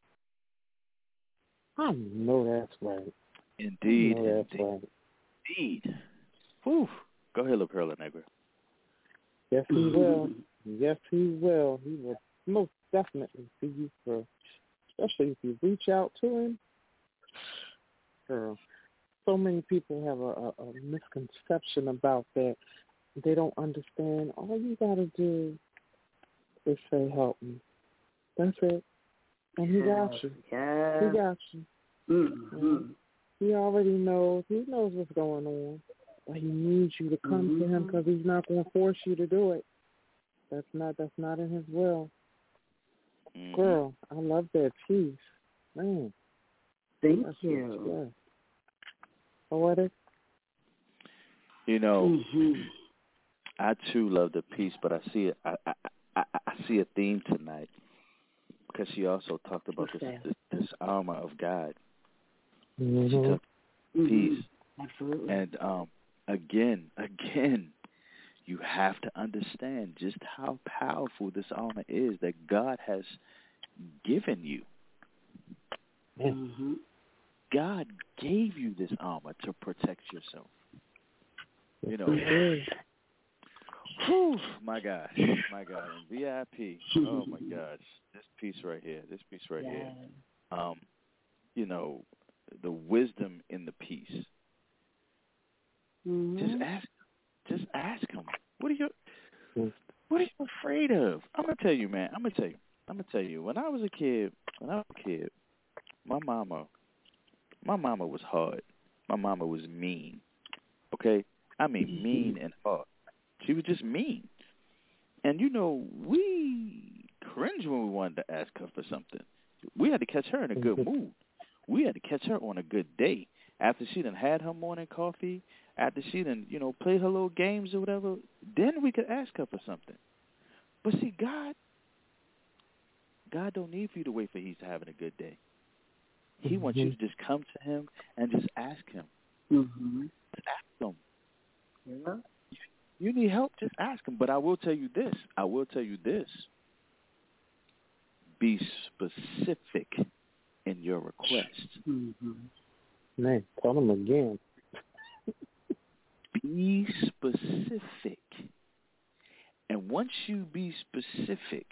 I know that's right. Indeed. I know that's indeed. right. Indeed. Whew. Go ahead, La Perla Negra. Yes, he will. Yes, he will. He will most definitely see you through, especially if you reach out to him. Girl, so many people have a, a, a misconception about that. They don't understand. All you got to do is say, help me. That's it. And he got you. Yeah. He got you. Mm-hmm. He already knows. He knows what's going on. But he needs you to come mm-hmm. to him because he's not going to force you to do it. That's not that's not in his will. Mm-hmm. Girl, I love that piece. Man. Thank that's you. Poetic. You know, mm-hmm. I too love the piece, but I see it. I, I, I, I see a theme tonight because she also talked about this, this this armor of God. Mm-hmm. She took mm-hmm. peace, absolutely, and um, again, again, you have to understand just how powerful this armor is that God has given you. Mm-hmm. God gave you this armor to protect yourself. You know. Whew, my gosh, my God, and V I P. Oh my gosh, this piece right here, this piece right yeah. here. Um, you know, the wisdom in the piece. Mm-hmm. Just ask, just ask him. What are you, what are you afraid of? I'm gonna tell you, man. I'm gonna tell you. I'm gonna tell you. When I was a kid, when I was a kid, my mama, my mama was hard. My mama was mean. Okay, I mean mean and hard. She was just mean. And, you know, we cringe when we wanted to ask her for something. We had to catch her in a good mood. We had to catch her on a good day. After she done had her morning coffee, after she done, you know, played her little games or whatever, then we could ask her for something. But see, God, God don't need for you to wait for he's having a good day. He mm-hmm. wants you to just come to him and just ask him. Mm-hmm. Just ask him. Yeah. You need help, just ask him. But I will tell you this. I will tell you this. Be specific in your request. Mm-hmm. Man, tell them again. Be specific. And once you be specific,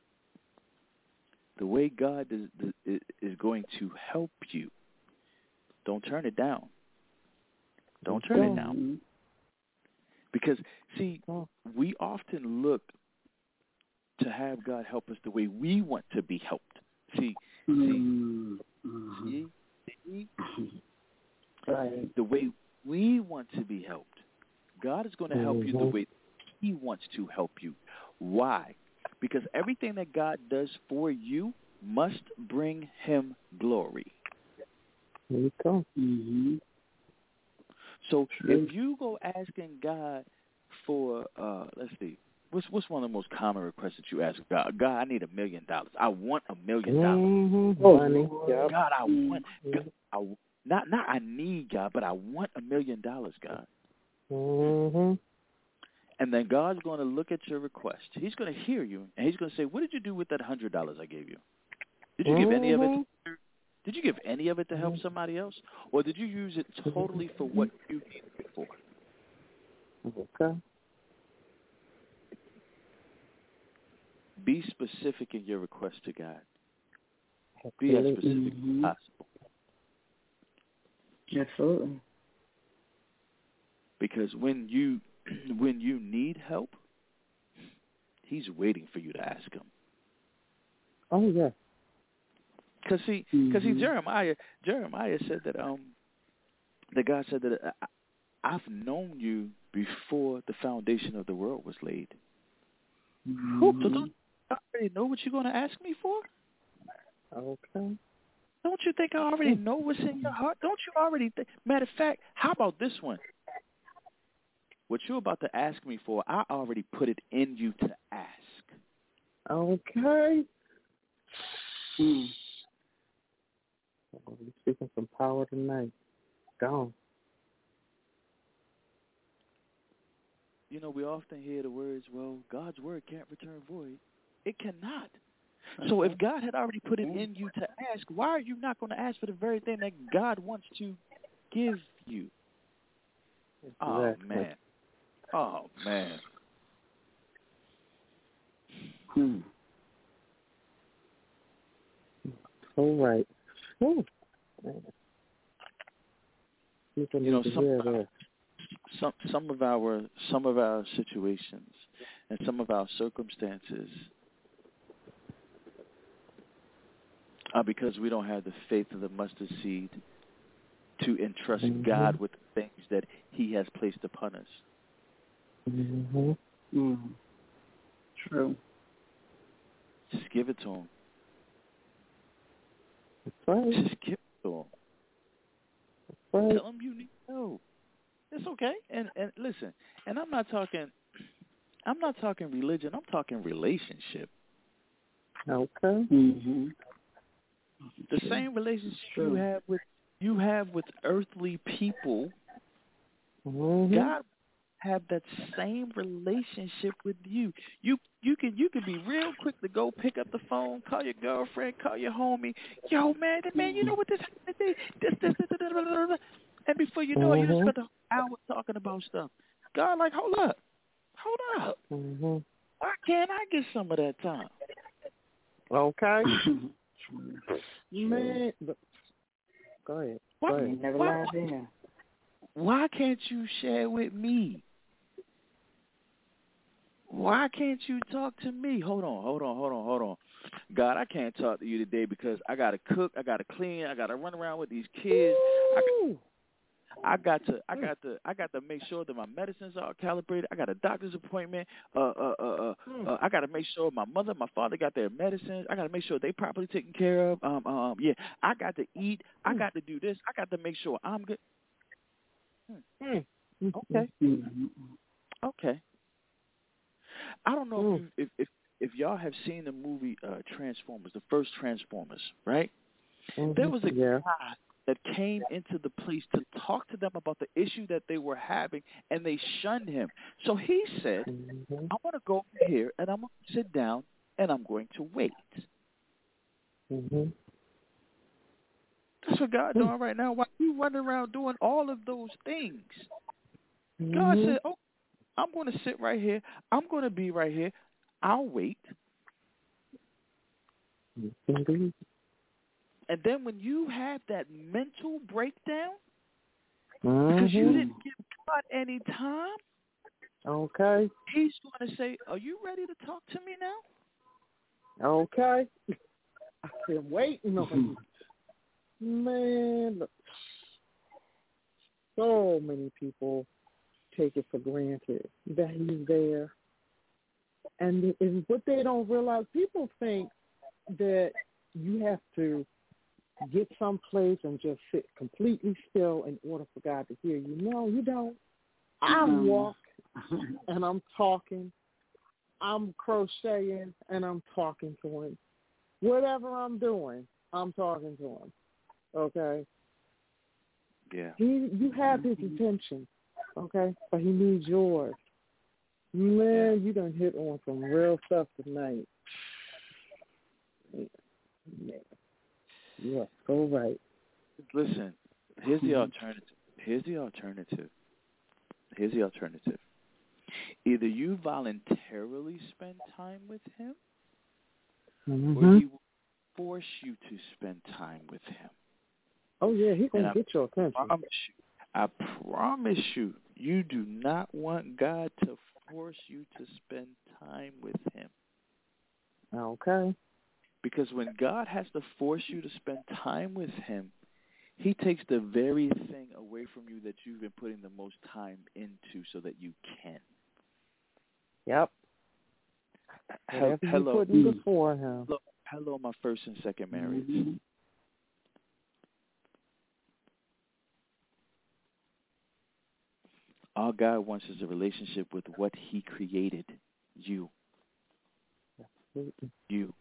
the way God is, is going to help you, don't turn it down. Don't turn it down. Because, see, we often look to have God help us the way we want to be helped. See, mm-hmm. see, see, right. the way we want to be helped. God is going to help mm-hmm. you the way He wants to help you. Why? Because everything that God does for you must bring Him glory. There you go. Mm-hmm. So if you go asking God for, uh, let's see, what's what's one of the most common requests that you ask God? God, I need a million dollars. I want a million dollars. Mm-hmm. Oh, yep. God, I want. God, I, not not I need God, but I want a million dollars, God. Mm-hmm. And then God's going to look at your request. He's going to hear you, and He's going to say, "What did you do with that hundred dollars I gave you? Did you mm-hmm. give any of it? To, did you give any of it to help somebody else, or did you use it totally for what you needed it for?" Okay. Be specific in your request to God. Be as specific mm-hmm. as possible. Absolutely. Because when you when you need help, He's waiting for you to ask Him. Oh yeah. Because see, because mm-hmm. see, Jeremiah Jeremiah said that um that God said that I, I've known you before the foundation of the world was laid. Mm-hmm. So don't you already know what you're going to ask me for? Okay. Don't you think I already know what's in your heart? Don't you already think? Matter of fact, how about this one? What you're about to ask me for, I already put it in you to ask. Okay. Mm. We're speaking some power tonight. Gone. You know, we often hear the words, well, God's word can't return void. It cannot. So if God had already put it in you to ask, why are you not going to ask for the very thing that God wants to give you? Exactly. Oh, man. Oh, man. Hmm. All right. Ooh. You know, some of, our, some some of our some of our situations and some of our circumstances are because we don't have the faith of the mustard seed to entrust mm-hmm. God with the things that He has placed upon us. Mm-hmm. Mm. True. Just give it to Him. That's right. Just give it to Him. That's right. Tell Him you need help. It's okay. And and listen, and I'm not talking I'm not talking religion, I'm talking relationship. Okay. Mm-hmm. The same relationship you have with you have with earthly people, mm-hmm. God have that same relationship with you. You you can you can be real quick to go pick up the phone, call your girlfriend, call your homie. Yo, man, man, you know what this happened today? This, this, this, this, blah, blah, blah. And before you know mm-hmm. it, you just spent an hour talking about stuff. God, like, hold up, hold up. Mm-hmm. Why can't I get some of that time? Okay. Man, go ahead. Why, go ahead. Never why, lied there. Why can't you share with me? Why can't you talk to me? Hold on, hold on, hold on, hold on. God, I can't talk to you today because I got to cook, I got to clean, I got to run around with these kids. I, I got to, I got to, I got to make sure that my medicines are calibrated. I got a doctor's appointment. Uh, uh, uh, uh, uh I got to make sure my mother, my father got their medicines. I got to make sure they properly taken care of. Um, um, yeah, I got to eat. I got to do this. I got to make sure I'm good. Hmm. Okay. Okay. I don't know mm. if, if if if y'all have seen the movie uh, Transformers, the first Transformers, right? Mm-hmm. There was a yeah. guy that came into the place to talk to them about the issue that they were having, and they shunned him. So he said, mm-hmm. I'm going to go here, and I'm going to sit down, and I'm going to wait. Mm-hmm. That's what God's doing right now. While you running around doing all of those things, Mm-hmm. God said, oh, I'm going to sit right here. I'm going to be right here. I'll wait. Mm-hmm. And then when you have that mental breakdown, Mm-hmm. because you didn't give God any time, okay, He's going to say, are you ready to talk to me now? Okay. I've been waiting on you. Man, look. So many people take it for granted that he's there. And, and what they don't realize, people think that you have to get someplace and just sit completely still in order for God to hear you. No, you don't. I walk and I'm talking. I'm crocheting and I'm talking to him. Whatever I'm doing, I'm talking to him. Okay? Yeah. He, you have his attention, okay? But he needs yours. Man, you done hit on some real stuff tonight. Yeah. You are so right. Listen, here's the alternative. Here's the alternative. Here's the alternative. Either you voluntarily spend time with him, Mm-hmm. or he will force you to spend time with him. Oh, yeah, he's going And to I get your attention. promise you, I promise you, you do not want God to force you to spend time with him. Okay. Because when God has to force you to spend time with him, he takes the very thing away from you that you've been putting the most time into so that you can. Yep. Whatever Hello. you putting before him. Hello, hello, my first and second marriage. Mm-hmm. All God wants is a relationship with what he created, you. Absolutely. You.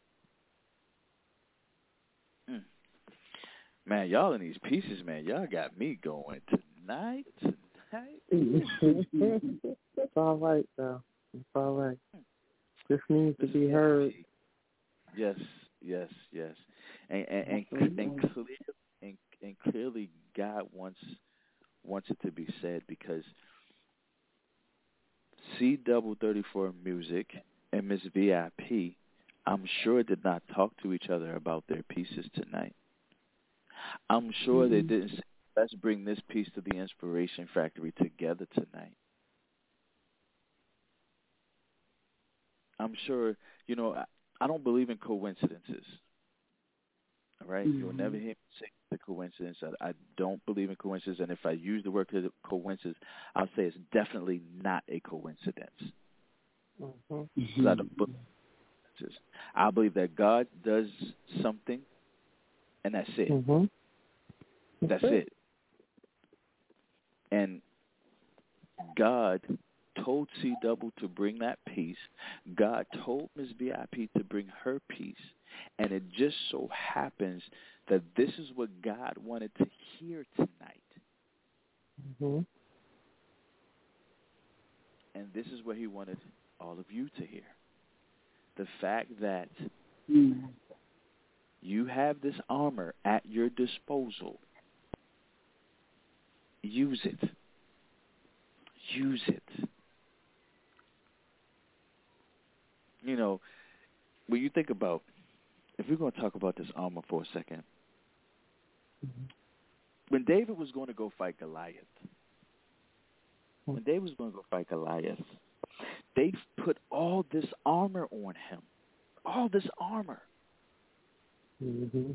Mm. Man, y'all in these pieces, man, y'all got me going tonight, tonight. It's all right, though. It's all right. This needs to be heard. Yes, yes, yes. And and and, and, and, clear, and, and clearly God wants wants it to be said, because C double thirty-four Music and Miss V I P, I'm sure, did not talk to each other about their pieces tonight. I'm sure mm-hmm. they didn't say, let's bring this piece to the Inspiration Factory together tonight. I'm sure, you know, I, I don't believe in coincidences. All right? Mm-hmm. You'll never hear me say the coincidence. I, I don't believe in coincidence, and if I use the word coincidence, I'll say it's definitely not a coincidence. Mm-hmm. I don't believe in I believe that God does something, and that's it. Mm-hmm. That's it. And God told C Double to bring that piece. God told Miss V I P to bring her piece. And it just so happens that this is what God wanted to hear tonight. Mm-hmm. And this is what he wanted all of you to hear. The fact that mm. you have this armor at your disposal. Use it. Use it. You know, when you think about, if we're going to talk about this armor for a second, mm-hmm. when David was going to go fight Goliath, when David was going to go fight Goliath, they put all this armor on him, all this armor. Mm-hmm.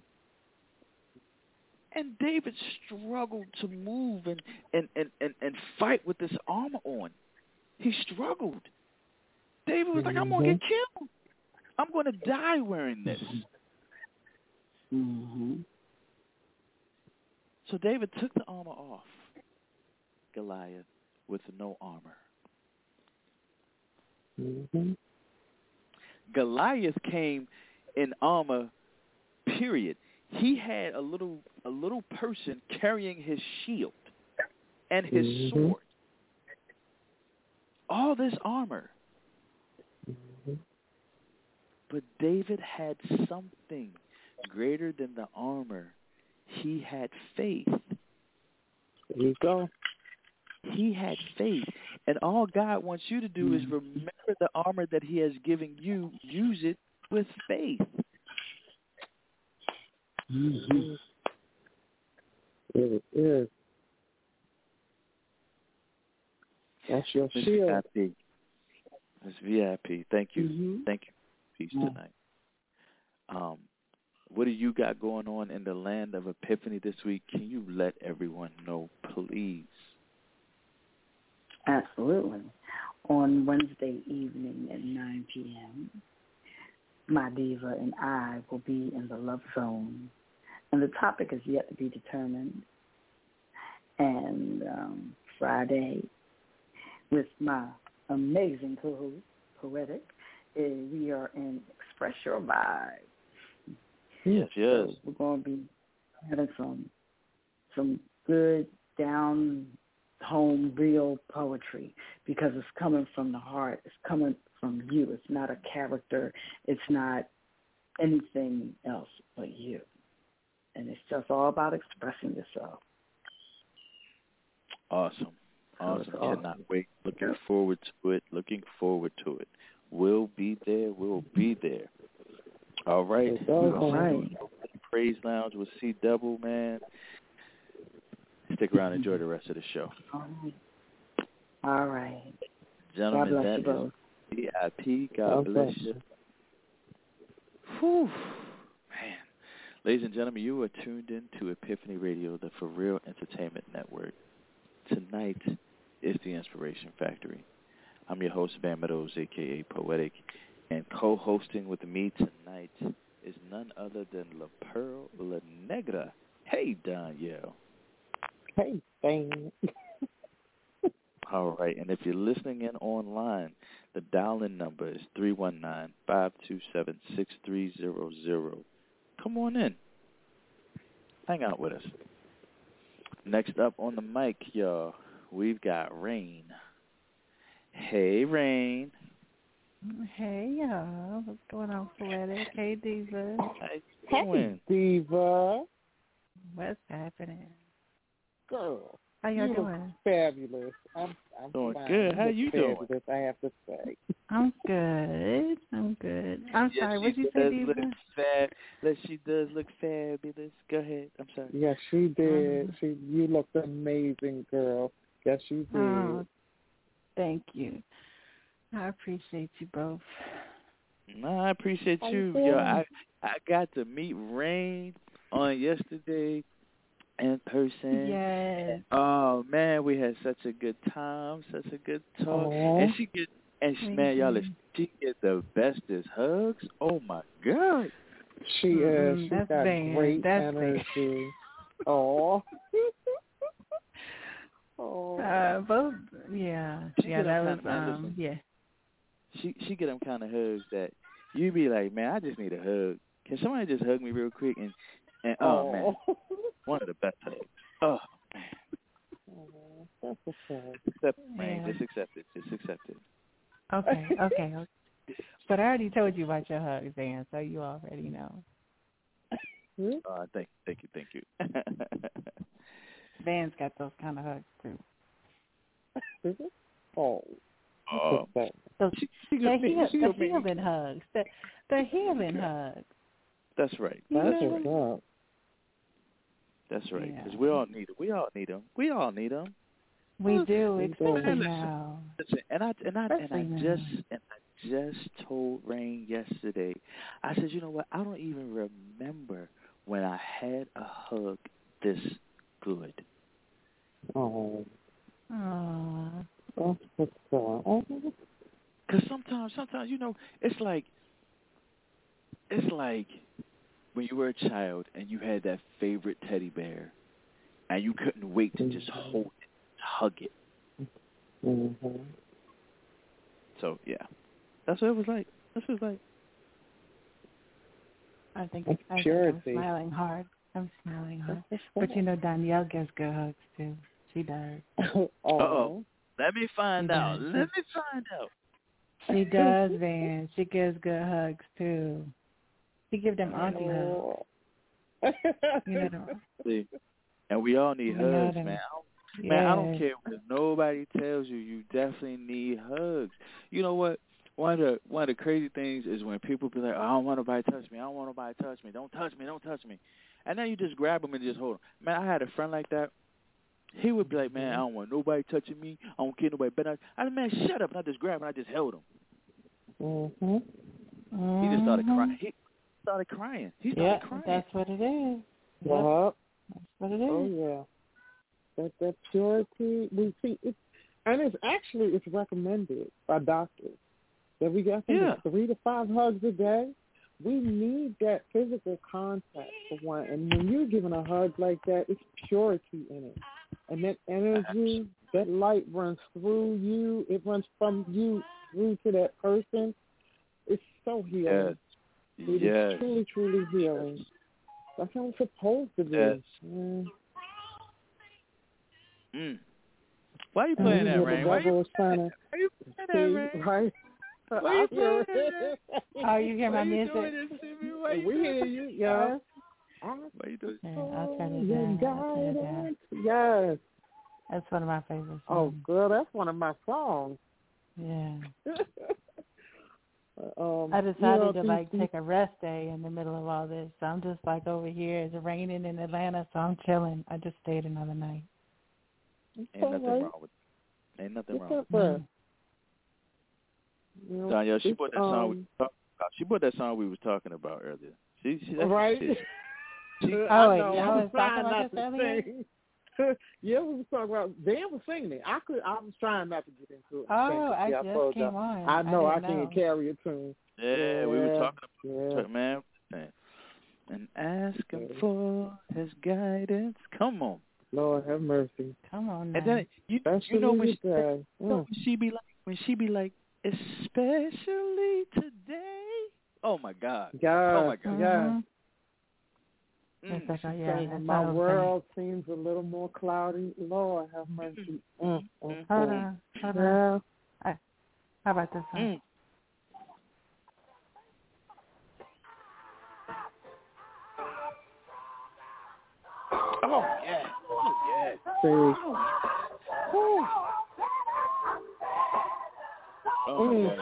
And David struggled to move and, and, and, and, and fight with this armor on. He struggled. David was mm-hmm. like, I'm going to get killed. I'm going to die wearing this. Mm-hmm. So David took the armor off Goliath with no armor. Mm-hmm. Goliath came in armor, period. He had a little a little person carrying his shield and his mm-hmm. sword. All this armor. Mm-hmm. But David had something greater than the armor. he had faith. There you go. He had faith. And all God wants you to do is remember the armor that he has given you. Use it with faith. Mm-hmm. It is. That's your Miss shield. V I P. Miss V I P. Thank you. Mm-hmm. Thank you. Peace Yeah. tonight. Um, what do you got going on in the land of Epiphany this week? Can you let everyone know, please? Absolutely. On Wednesday evening at nine p.m., my diva and I will be in the Love Zone. And the topic is yet to be determined. And um, Friday, with my amazing co-host, Poetic, is we are in Express Your Vibe. Yes, yes. So we're going to be having some some good, down-home, real poetry because it's coming from the heart. It's coming from you. It's not a character. It's not anything else but you. And it's just all about expressing yourself. Awesome. Awesome. awesome. Cannot wait. Looking forward to it. Looking forward to it. We'll be there. We'll be there. All right. All right. Praise Lounge with C Double, man. Stick around and enjoy the rest of the show. All right. All right. Gentlemen, God bless that you both. is V I P. God, God bless bless you. Whew. Man. Ladies and gentlemen, you are tuned in to Epiphany Radio, the For Real Entertainment Network. Tonight is the Inspiration Factory. I'm your host, Van Meadows, a k a. Poetic, and co-hosting with me tonight is none other than La Pearl La Negra. Hey, Danielle. Hey, Van. All right, and if you're listening in online, the dial-in number is three one nine, five two seven, six three zero zero. Come on in. Hang out with us. Next up on the mic, y'all, we've got Rain. Hey, Rain. Hey, y'all. What's going on, Poetic? Hey, Diva. How you doing? Hey, Diva. What's happening? Girl. How y'all you doing? Look fabulous. I'm, I'm doing fine. good. You How look you fabulous, doing? I have to say. I'm good. I'm good. I'm yes, sorry. What she you say, does Diva? look fab. Yes, she does look fabulous. Go ahead. I'm sorry. Yes, she did. Um, She, you looked amazing, girl. Yes, you did. Oh, thank you. I appreciate you both. No, I appreciate you. Yo, I I got to meet Rain on yesterday in person. Yes. Oh man, we had such a good time, such a good talk. Aww. And she get and she, man, y'all, if she get the bestest hugs. Oh my God. She is. Mm-mm, She's that's got bad. great That's energy. Oh. Oh. Uh, both. Yeah. She Yeah. get That them was. kind of, Um. listen, Yeah. She she get them kind of hugs that you be like, man, I just need a hug. Can somebody just hug me real quick? And and oh, oh. man, one of the best hugs. Oh man. Oh, that's a fun. Accept, Rain. Yeah. Just accept it. Just accept it. Okay. Okay. okay. But I already told you about your hugs, Dan, so you already know. Hmm? Uh, thank thank you, thank you. Van's got those kind of hugs too. Is it? Oh. Oh. That's So She, she the, gonna make- heal, she the gonna make- healing hugs, the the healing hugs. That's right. You That's know? what's up. That's right. Yeah. Because we all need it. We all need them. We all need them. We do, We do. especially Listen. now. Listen, and I and I and Especially I now. just and I just told Rain yesterday. I said, you know what? I don't even remember when I had a hug this good. Oh. Aww. That's what's up. Oh. Because sometimes, sometimes you know, it's like it's like when you were a child and you had that favorite teddy bear, and you couldn't wait to just hold it, hug it. Mm-hmm. So yeah, that's what it was like. That's what it was like. I think, That's I think I'm purity. smiling hard. I'm smiling hard. That's But you know, Danielle gives good hugs too. She does. oh. Uh-oh. Let me find She out. does. Let me find out. She does, Van. She gives good hugs too. She gives them auntie hugs. Oh. You know. See, and we all need You know hugs, them. man. I don't, Yes. Man, I don't care what nobody tells you. You definitely need hugs. You know what? One of the one of the crazy things is when people be like, oh, "I don't want nobody to touch me. I don't want nobody to touch me. Don't touch me. Don't touch me." And then you just grab them and just hold them. Man, I had a friend like that. He would be like, "Man, I don't want nobody touching me. I don't care nobody." But I, I said, "Man, shut up!" And I just grabbed him and I just held him. Mhm. He just started crying. He started crying. He started Yeah, crying. that's what it is. Yep. That's what it is. Oh yeah. That that purity we see it, and it's actually it's recommended by doctors that we get Yeah. three to five hugs a day. We need that physical contact for one, and when you're giving a hug like that, it's purity in it, and that energy, that light runs through you. It runs from you through to that person. It's so healing. Yes. It Yes. is truly, truly healing. That's how it's supposed to be. Yes. Yeah. Mm. Why are you playing that, Rain? Why are you, trying to why you playing that, Rain? Right? Why you playing that? Oh, you hear my Why you music? doing this to me? Why you We doing hear you, yeah. Why you doing Yeah, I'll turn it Your down. I'll turn it down. guidance. Yes. That's one of my favorite songs. Oh, girl, that's one of my songs. Yeah. um, I decided you know, to these- like these- take a rest day in the middle of all this. So I'm just like over here. It's raining in Atlanta, so I'm chilling. I just stayed another night. Ain't nothing right. wrong with it. Ain't nothing It's wrong with that it. rest. You know, Danielle, she it's, put that song we um, was talking about. She put that song we was talking about earlier. She, she that's right. She, she, Oh, I wait, know. y'all I was was trying talking not about to this earlier? sing. Yeah, we was talking about. Dan was singing it. I could. I was trying not to get into it. Oh, I yeah, just told came y'all. on. I know. I, I didn't can't know. carry a tune. yeah, Yeah, we were talking yeah. about man, man. And ask him for his guidance. Come on. Lord have mercy. Come on now. And then you, That's you know when she, day. you know Mm. when she be like when she be like, especially today. Oh my God. Yes, Oh my God. yes. Mhm. Mm. It's like, oh, yeah, Saying that's my what I was world seems a little more cloudy. Lord have mercy. Mm. Mm. saying. Hold Mm. on. Hold Yeah. on. Right. How about this one? Mm. Oh yeah. Oh yeah. See. Oh Mm. my God.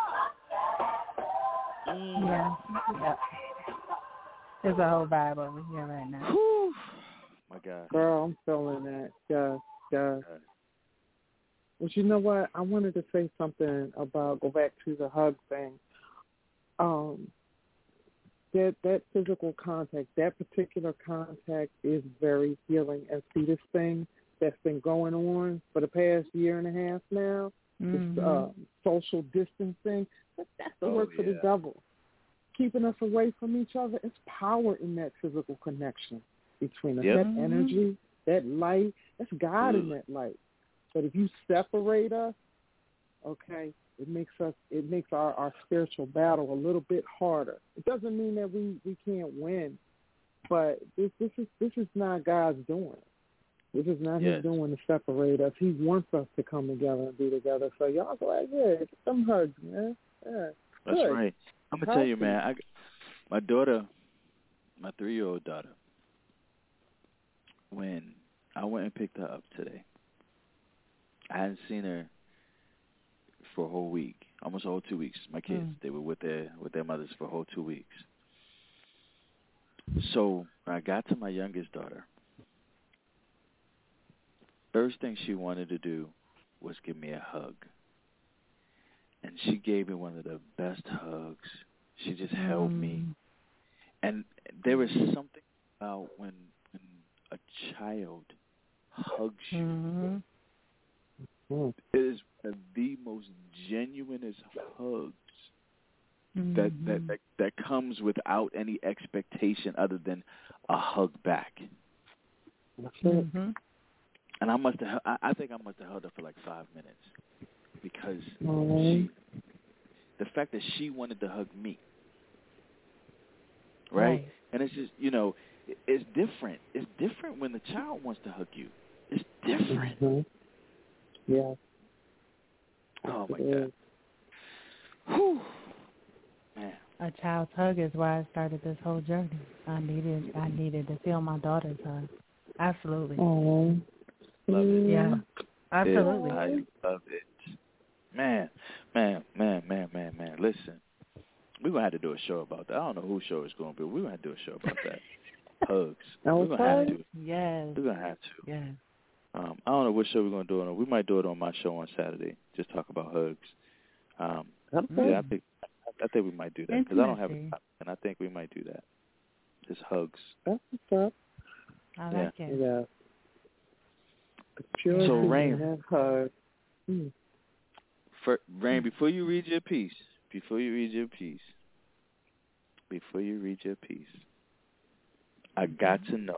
Mm. Yeah. Yeah. There's a whole vibe over here right now. Whew. My God. Girl, I'm feeling that. Yes, yes. But you know what? I wanted to say something about, go back to the hug thing. Um, that that physical contact, that particular contact is very healing. And see, this thing that's been going on for the past year and a half now, Mm-hmm. this uh, social distancing, that, that's the Oh, work for the yeah. devil. Keeping us away from each other, it's power in that physical connection between us. Yep. That energy, that light, that's God in Mm. that light. But if you separate us, okay, it makes us it makes our, our spiritual battle a little bit harder. It doesn't mean that we, we can't win, but this this is this is not God's doing. This is not Yes. His doing to separate us. He wants us to come together and be together. So y'all go ahead, yeah, get some hugs, man. Yeah. That's Good. right. I'm gonna tell you, man. I, my daughter, my three-year-old daughter, when I went and picked her up today, I hadn't seen her for a whole week, almost a whole two weeks. My kids, Mm. they were with their with their mothers for a whole two weeks. So when I got to my youngest daughter, first thing she wanted to do was give me a hug. And she gave me one of the best hugs. She just held me. Mm. And there is something about when, when a child hugs you. Mm-hmm. Mm. It is one of the most genuinest hugs Mm-hmm. that, that, that, that comes without any expectation other than a hug back. That's it. Mm-hmm. And I must have, I, I think I must have held her for like five minutes because Mm. she, the fact that she wanted to hug me, right? Right. And it's just, you know, it, it's different. It's different when the child wants to hug you. It's different. Mm-hmm. Yeah. Oh my It God. is. Whew. Man. a child's hug is why I started this whole journey. I needed I needed to feel my daughter's hug. Absolutely. Oh. Love it. Yeah. Absolutely. I love it. Man, man, man, man, man, man. Listen, we're going to have to do a show about that. I don't know whose show it's going to be. We're going to have to do a show about that. Hugs. Okay. We're going to have to. Yes. We're going to have to. Yes. Um, I don't know what show we're going to do it on. We might do it on my show on Saturday. Just talk about hugs. Um, okay. Yeah, I think I think we might do that because I don't have a time, and I think we might do that. Just hugs. That's what's up. I like yeah. it. Yeah. Sure. So, Rain. Have hugs. Hmm. For, Rain, before you read your piece, before you read your piece, before you read your piece, I got to know.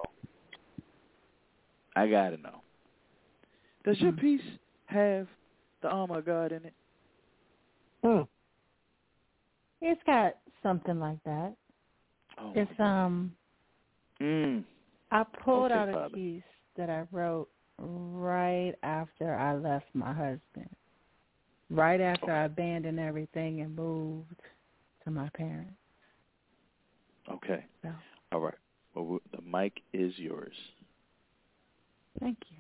I got to know. Does your piece have the armor of God in it? Hmm. It's got something like that. Oh, it's um. Mm. I pulled okay, out a Father. piece that I wrote right after I left my husband. Right after okay. I abandoned everything and moved to my parents. Okay. So. All right. Well, the mic is yours. Thank you.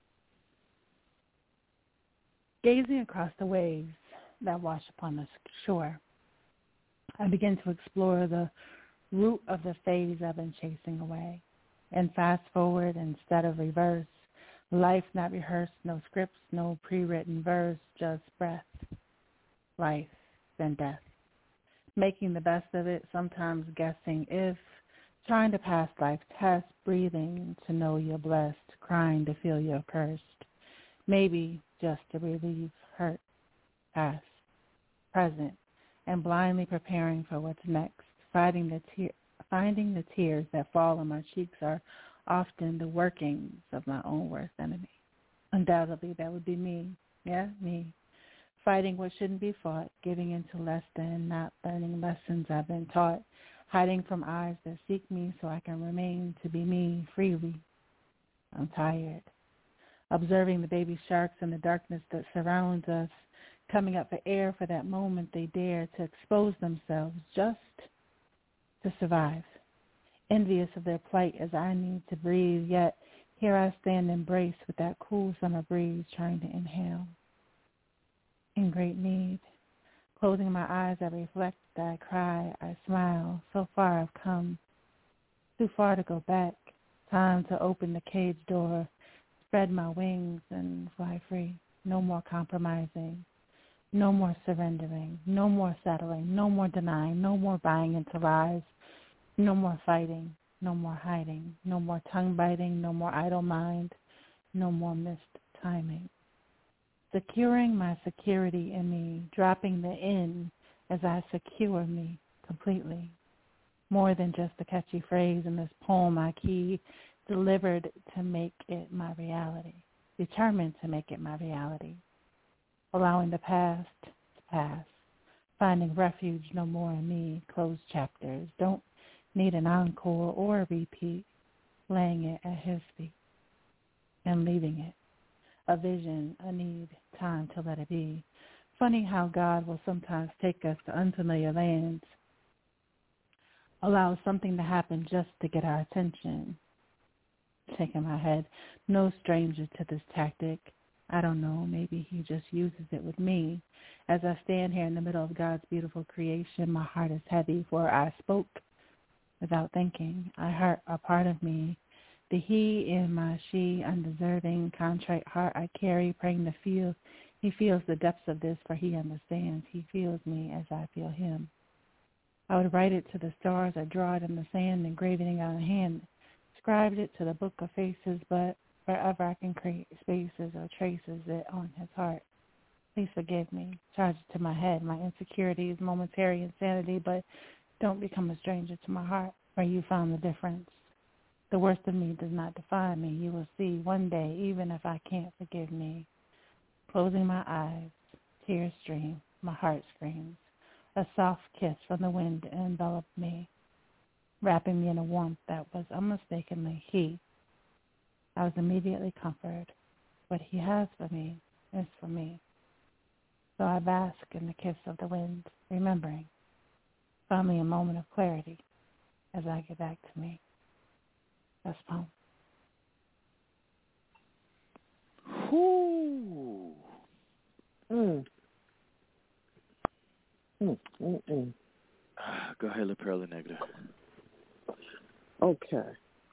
Gazing across the waves that wash upon the shore, I begin to explore the root of the phase I've been chasing away. And fast forward instead of reverse, life not rehearsed, no scripts, no pre-written verse, just breath, life, then death. Making the best of it, sometimes guessing if, trying to pass life tests, breathing to know you're blessed, crying to feel you're cursed. Maybe just to relieve hurt, past, present, and blindly preparing for what's next. Fighting the tear, finding the tears that fall on my cheeks are often the workings of my own worst enemy. Undoubtedly, that would be me. Yeah, me. Fighting what shouldn't be fought, giving into less than, not learning lessons I've been taught, hiding from eyes that seek me so I can remain to be me freely. I'm tired. Observing the baby sharks in the darkness that surrounds us, coming up for air for that moment they dare to expose themselves just to survive. Envious of their plight as I need to breathe, yet here I stand embraced with that cool summer breeze trying to inhale. In great need. Closing my eyes, I reflect, I cry, I smile. So far I've come. Too far to go back. Time to open the cage door, spread my wings and fly free. No more compromising. No more surrendering. No more settling. No more denying. No more buying into lies. No more fighting. No more hiding. No more tongue biting. No more idle mind. No more missed timing. Securing my security in me, dropping the in as I secure me completely. More than just a catchy phrase in this poem I key, delivered to make it my reality, determined to make it my reality. Allowing the past to pass, finding refuge no more in me, closed chapters, don't need an encore or a repeat, laying it at his feet and leaving it. A vision, a need, time to let it be. Funny how God will sometimes take us to unfamiliar lands, allow something to happen just to get our attention. Shaking my head, no stranger to this tactic. I don't know, maybe he just uses it with me. As I stand here in the middle of God's beautiful creation, my heart is heavy, for I spoke without thinking. I hurt a part of me. The he in my she, undeserving, contrite heart I carry, praying to feel. He feels the depths of this, for he understands. He feels me as I feel him. I would write it to the stars. I draw it in the sand, engraving it on a hand. Scribed it to the book of faces, but wherever I can create spaces or traces it on his heart. Please forgive me. Charge it to my head, my insecurities, momentary insanity, but don't become a stranger to my heart, where you found the difference. The worst of me does not define me. You will see one day, even if I can't forgive me. Closing my eyes, tears stream, my heart screams. A soft kiss from the wind enveloped me, wrapping me in a warmth that was unmistakably he. I was immediately comforted. What he has for me is for me. So I bask in the kiss of the wind, remembering. finally a moment of clarity as I get back to me. That's poem. Whoo. Mm. Mm, mm, mm. Go ahead, La Perla Negra. Okay.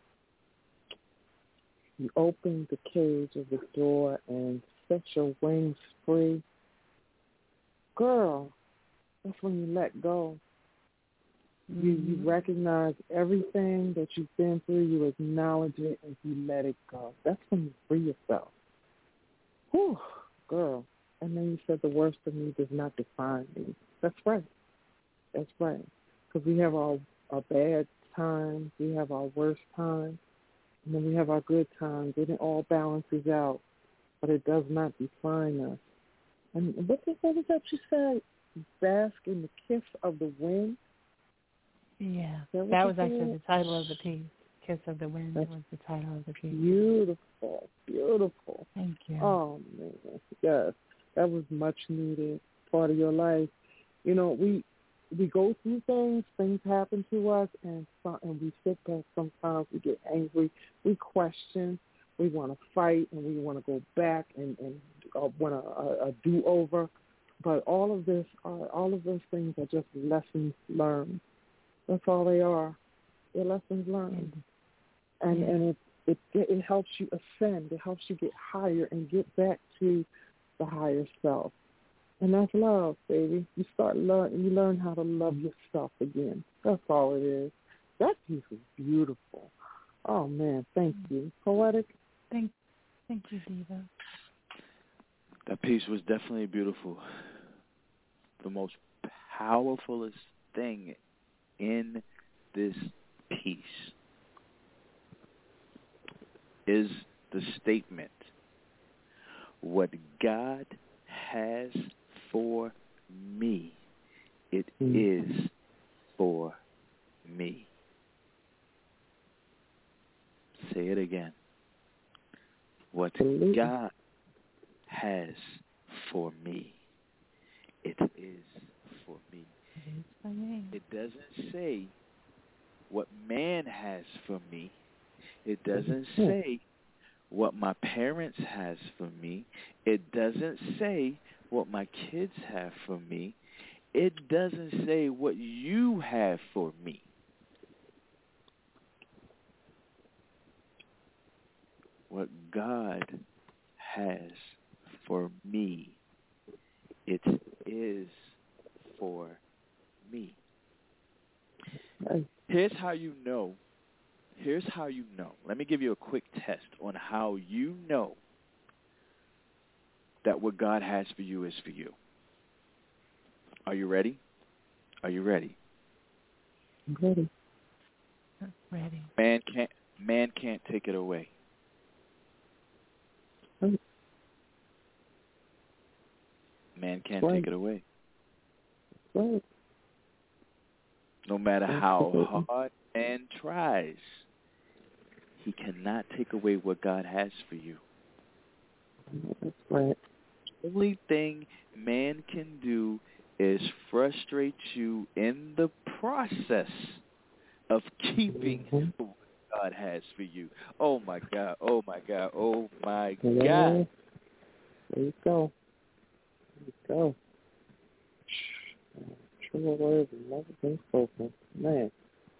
You open the cage of the door and set your wings free. Girl, that's when you let go. Mm-hmm. You you recognize everything that you've been through, you acknowledge it, and you let it go. That's when you free yourself. Whew, girl. And then you said the worst of me does not define me. That's right. That's right. Because we have our, our bad times, we have our worst times, and then we have our good times. And it all balances out, but it does not define us. And what was that you said? Bask in the kiss of the wind? Yeah, that, that was actually said? the title of the piece. Kiss of the Wind That's was the title of the piece. Beautiful, beautiful. Thank you. Oh, man, yes. That was much needed part of your life. You know, we we go through things, things happen to us, and some, and we sit back sometimes, we get angry, we question, we want to fight, and we want to go back and, and uh, want a, a, a do-over. But all of this, are, all of those things are just lessons learned. That's all they are. They're lessons learned. Mm-hmm. And, and it, it, it helps you ascend. It helps you get higher and get back to the higher self. And that's love, baby. You start learn, you learn how to love yourself again. That's all it is. That piece is beautiful. Oh man, thank you. Poetic. Thank, thank you, Diva. That piece was definitely beautiful. The most powerfulest thing in this piece is the statement, what God has for me, it mm. is for me. Say it again. What Absolutely. God has for me, it is for me. It doesn't say what man has for me. It doesn't say what my parents has for me. It doesn't say what my kids have for me. It doesn't say what you have for me. What God has for me, it is for me. Here's how you know. Here's how you know. Let me give you a quick test on how you know that what God has for you is for you. Are you ready? Are you ready? I'm ready. I'm ready. Man can't man can't take it away. Right. Man can't right. take it away. Right. No matter how hard man tries, he cannot take away what God has for you. That's right. The only thing man can do is frustrate you in the process of keeping mm-hmm. what God has for you. Oh, my God. Oh, my God. Oh, my yeah. God. There you go. There you go. True words have never been spoken. Man.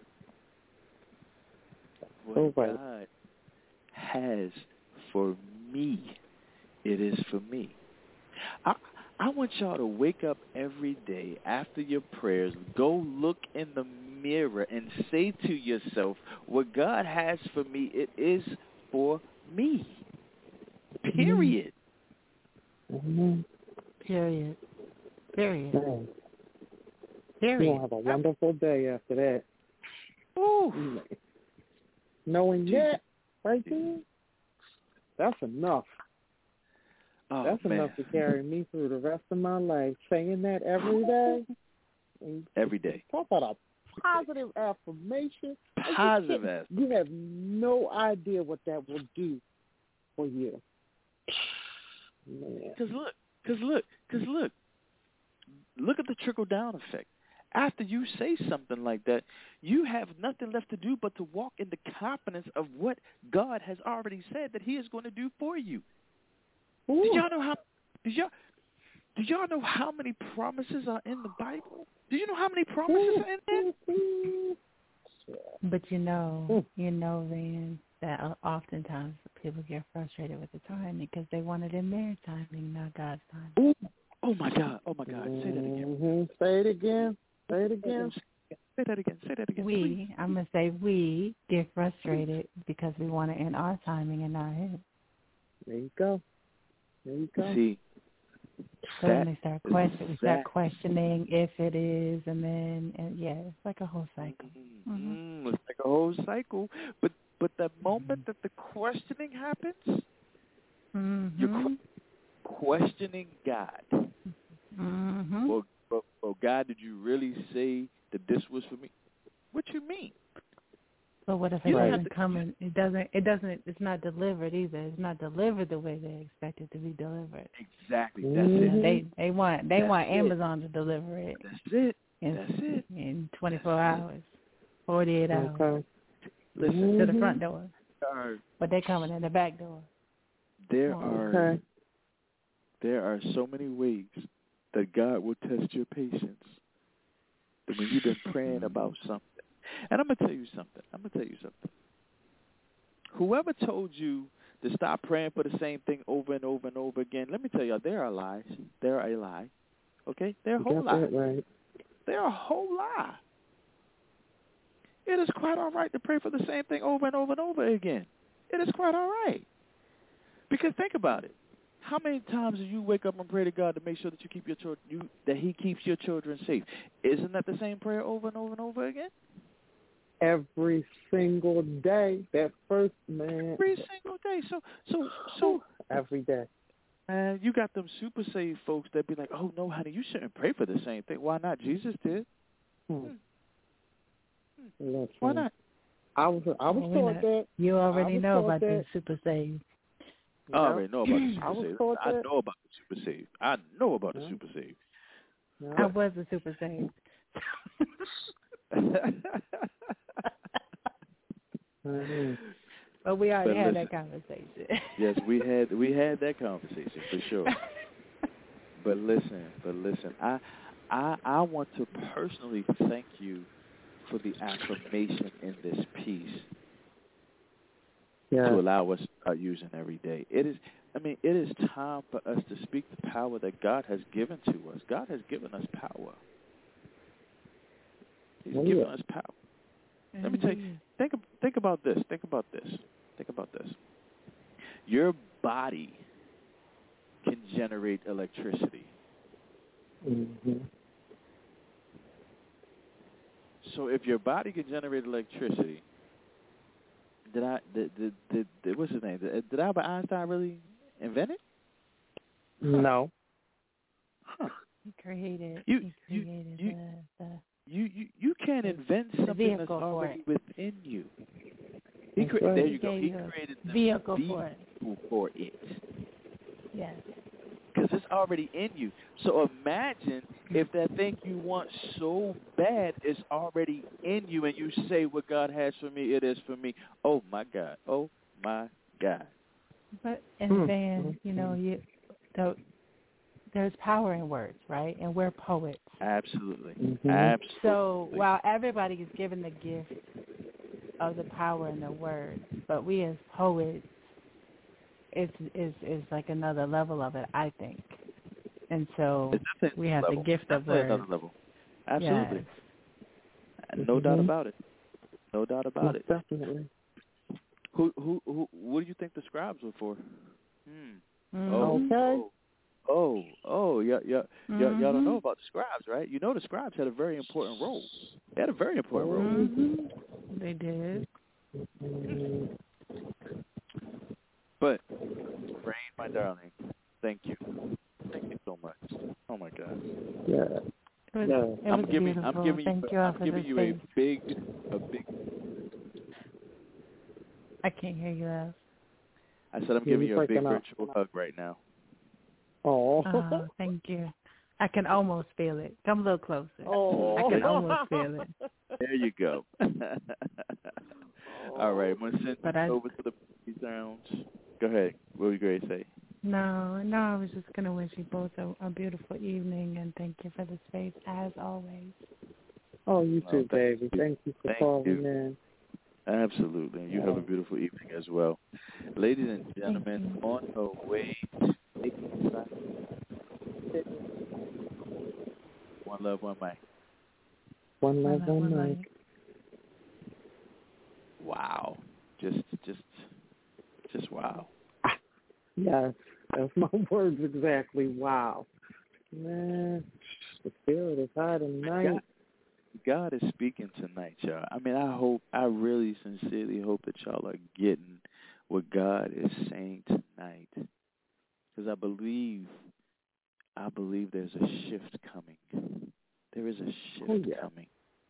What so right. God has for me, it is for me. I I want y'all to wake up every day after your prayers, go look in the mirror and say to yourself, what God has for me, it is for me. Period. Mm-hmm. Period. Period. Man. Period. You're going to have a wonderful day after that. Ooh. Knowing that, right there, that's enough. Oh, That's man. enough to carry me through the rest of my life. Saying that every day. Every day. Talk about a positive affirmation. Positive affirmation. You have no idea what that will do for you. Man. Because look, because look, because look. Look at the trickle-down effect. after you say something like that, you have nothing left to do but to walk in the confidence of what God has already said that he is going to do for you. Ooh. Did y'all know how did y'all did y'all know how many promises are in the Bible? Did you know how many promises are in there? But you know, you know, Van, that oftentimes people get frustrated with the timing because they want it in their timing, not God's timing. Ooh. Oh my God! Oh my God! Say that again. Mm-hmm. Say it again. Say it again. Say that again. Say that again. We, please. I'm gonna say we get frustrated because we want it in our timing and not his. There you go. There you go. See, so then they start question. We start questioning if it is, and then and yeah, it's like a whole cycle. Mm-hmm. Mm, it's like a whole cycle. But but the moment that the questioning happens, mm-hmm. you're questioning God. Mm-hmm. Well, well, well, God, did you really say that this was for me? What you mean? But what if it doesn't come in? It doesn't. It doesn't. It's not delivered either. It's not delivered the way they expect it to be delivered. Exactly. That's mm-hmm. it. They they want they That's want it. Amazon to deliver it. That's it. In, That's it. In twenty-four That's hours, it. forty-eight hours. Okay. Listen mm-hmm. to the mm-hmm. front door. Are, but they coming in the back door. There oh, are okay. there are so many ways that God will test your patience. That when you've been praying about something, and I'm gonna tell you something. I'm gonna tell you something. Whoever told you to stop praying for the same thing over and over and over again, let me tell y'all, they are lies. They're a lie. Okay? They're a whole lie. Right. They're a whole lie. It is quite all right to pray for the same thing over and over and over again. It is quite all right. Because think about it. How many times do you wake up and pray to God to make sure that you keep your children, you, that He keeps your children safe? Isn't that the same prayer over and over and over again? Every single day. That first man. Every single day. So, so, so. Every day. Man, you got them super saved folks that be like, "Oh no, honey, you shouldn't pray for the same thing." Why not? Jesus did. Hmm. Hmm. Why not? I was, I was well, taught that. You already know about that. the super saved. I already know about the super I was saved. taught I that. know about the super saved. I know about yeah. the super saved. Yeah. I was a super saved. mm-hmm. But we already but had listen, that conversation. Yes, we had we had that conversation for sure. But listen, but listen, I I I want to personally thank you for the affirmation in this piece. Yeah. To allow us to start using every day. It is, I mean, it is time for us to speak the power that God has given to us. God has given us power. He's oh, given yeah. us power. Mm-hmm. Let me tell you, think, think about this. Think about this. Think about this. Your body can generate electricity. Mm-hmm. So if your body can generate electricity, Did I did, did did did what's his name? Did, did Albert Einstein really invent it? Huh. No. Huh. He created. You he created you, the, the you you you can't invent something that's already within you. He cre- right. There you he go. He you created the vehicle, vehicle for it. For it. Yes. Because it's already in you. So imagine if that thing you want so bad is already in you and you say what God has for me, it is for me. Oh, my God. Oh, my God. But, and then, you know, you the, there's power in words, right? And we're poets. Absolutely. Mm-hmm. Absolutely. So while everybody is given the gift of the power in the words, but we as poets, It's is is like another level of it, I think, and so we have level. the gift That's of words. Another level. Absolutely, yes. no mm-hmm. doubt about it. No doubt about Most it. Definitely. Who who who? What do you think the scribes were for? Hmm. Mm-hmm. Oh, okay. oh, oh, oh, yeah, yeah, mm-hmm. y'all, y'all don't know about the scribes, right? You know the scribes had a very important role. They had a very important role. Mm-hmm. They did. Mm-hmm. But, Rain, my darling, thank you. Thank you so much. Oh, my God. Yeah. It was, yeah. it was I'm giving, beautiful. I'm giving Thank you, you all I'm for giving this you space. a big, a big. I can't hear you, Al. I said I'm Yeah, giving you a big up. virtual hug right now. Oh. Oh, thank you. I can almost feel it. Come a little closer. Oh. I can almost feel it. There you go. All right, I'm going to send But it I- over to the sounds. Go ahead. What were you going to say? No, no, I was just going to wish you both a, a beautiful evening, and thank you for the space, as always. Oh, you too, Oh, thank baby. you. Thank you for Thank calling you. in. Absolutely. You have a beautiful evening as well. Ladies and gentlemen, on the way, one love, one mic. One love, One one love, one mic. mic. Wow. Just, just, just wow. Yes, that's my words exactly. Wow. Man, the spirit is high tonight. God, God is speaking tonight, y'all. I mean, I hope, I really sincerely hope that y'all are getting what God is saying tonight. Because I believe, I believe there's a shift coming. There is a shift Oh, yeah. coming.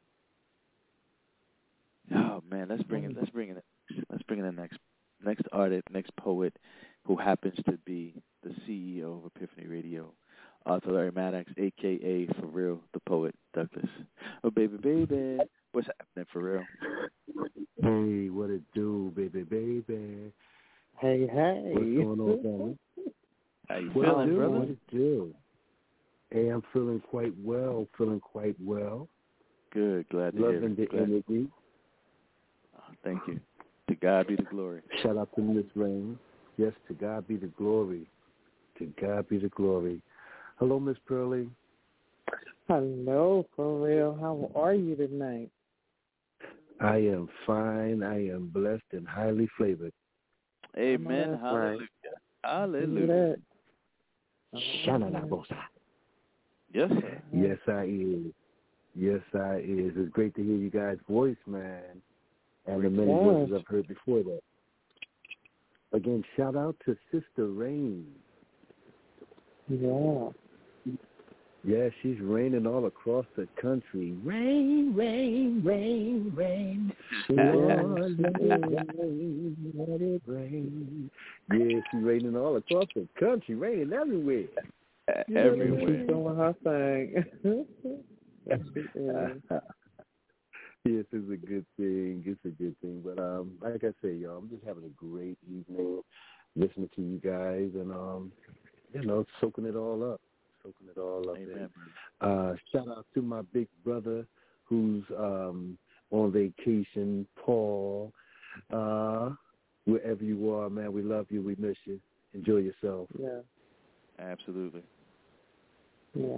Oh man, let's bring it. Let's bring it. Let's bring in the next next artist, next poet, who happens to be the C E O of Epiphany Radio, Arthur Larry Maddox, a k a. For Real, the Poet Douglas. Oh baby, baby, what's happening, For Real? Hey, what it do, baby, baby? Hey, hey. What's going on, family? How you What feeling, it do, brother? What it do? Hey, I'm feeling quite well. Feeling quite well. Good, glad to hear Loving it. the Glad- energy. Oh, thank you. To God be the glory. Shout out to Miss Rain. Yes, to God be the glory. To God be the glory. Hello, Miss Pearlie. Hello, For Real. How are you tonight? I am fine. I am blessed and highly flavored. Amen. that's Hallelujah. right. Hallelujah. Shanalabosa. Yes, sir. Yes, I is. Yes, I is. It's great to hear you guys' voice, man, and the many Yes. voices I've heard before that. Again, shout out to Sister Rain. Yeah. Yeah, she's raining all across the country. Rain, rain, rain, rain. Lord, let it rain, let it rain. Yeah, she's raining all across the country, raining everywhere. Everywhere. She's doing her thing. Yes, she is. Yes, it's a good thing. It's a good thing. But um, like I say, y'all, I'm just having a great evening listening to you guys and, um, you know, soaking it all up. Soaking it all up. Amen. Uh, shout out to my big brother who's um, on vacation, Paul. Uh, wherever you are, man, we love you. We miss you. Enjoy yourself. Yeah. Absolutely. Yeah.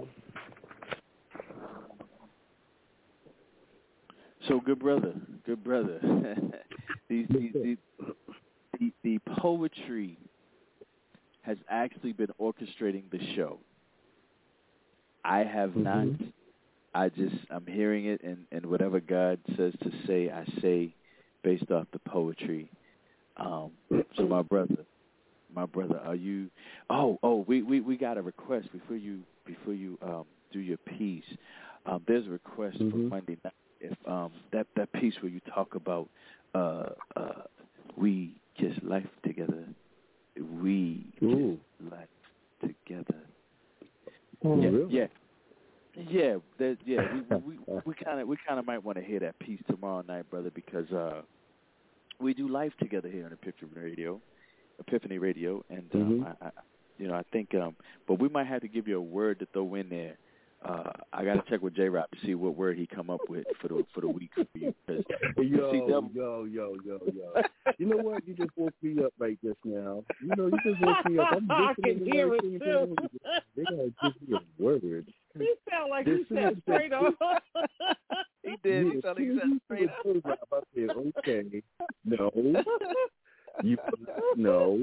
So, good brother, good brother. these, these, these, the, the poetry has actually been orchestrating the show. I have mm-hmm. not. I just, I'm hearing it, and, and whatever God says to say, I say based off the poetry. Um, so, my brother, my brother, are you, oh, oh, we, we, we got a request before you, before you um, do your piece. Um, there's a request mm-hmm. for Monday night. If um, that, that piece where you talk about uh, uh, we kiss life together, we Ooh. kiss life together. Oh, yeah, really? yeah, yeah, that, yeah. We we we kind of we kind of might want to hear that piece tomorrow night, brother, because uh, we do life together here on Epiphany Radio, Epiphany Radio, and um, mm-hmm. I, I, you know, I think, um, but we might have to give you a word to throw in there. Uh, I got to check with J-Rock to see what word he come up with for the for the week for you. Yo, see, yo, yo, yo, yo. You know what? You just woke me up right just now. You know, you just woke me up. I'm I can hear it, too. They got to give me a word. He sound like this he said straight up. He did. He sounded like he said straight up. I said, okay. No. You, no.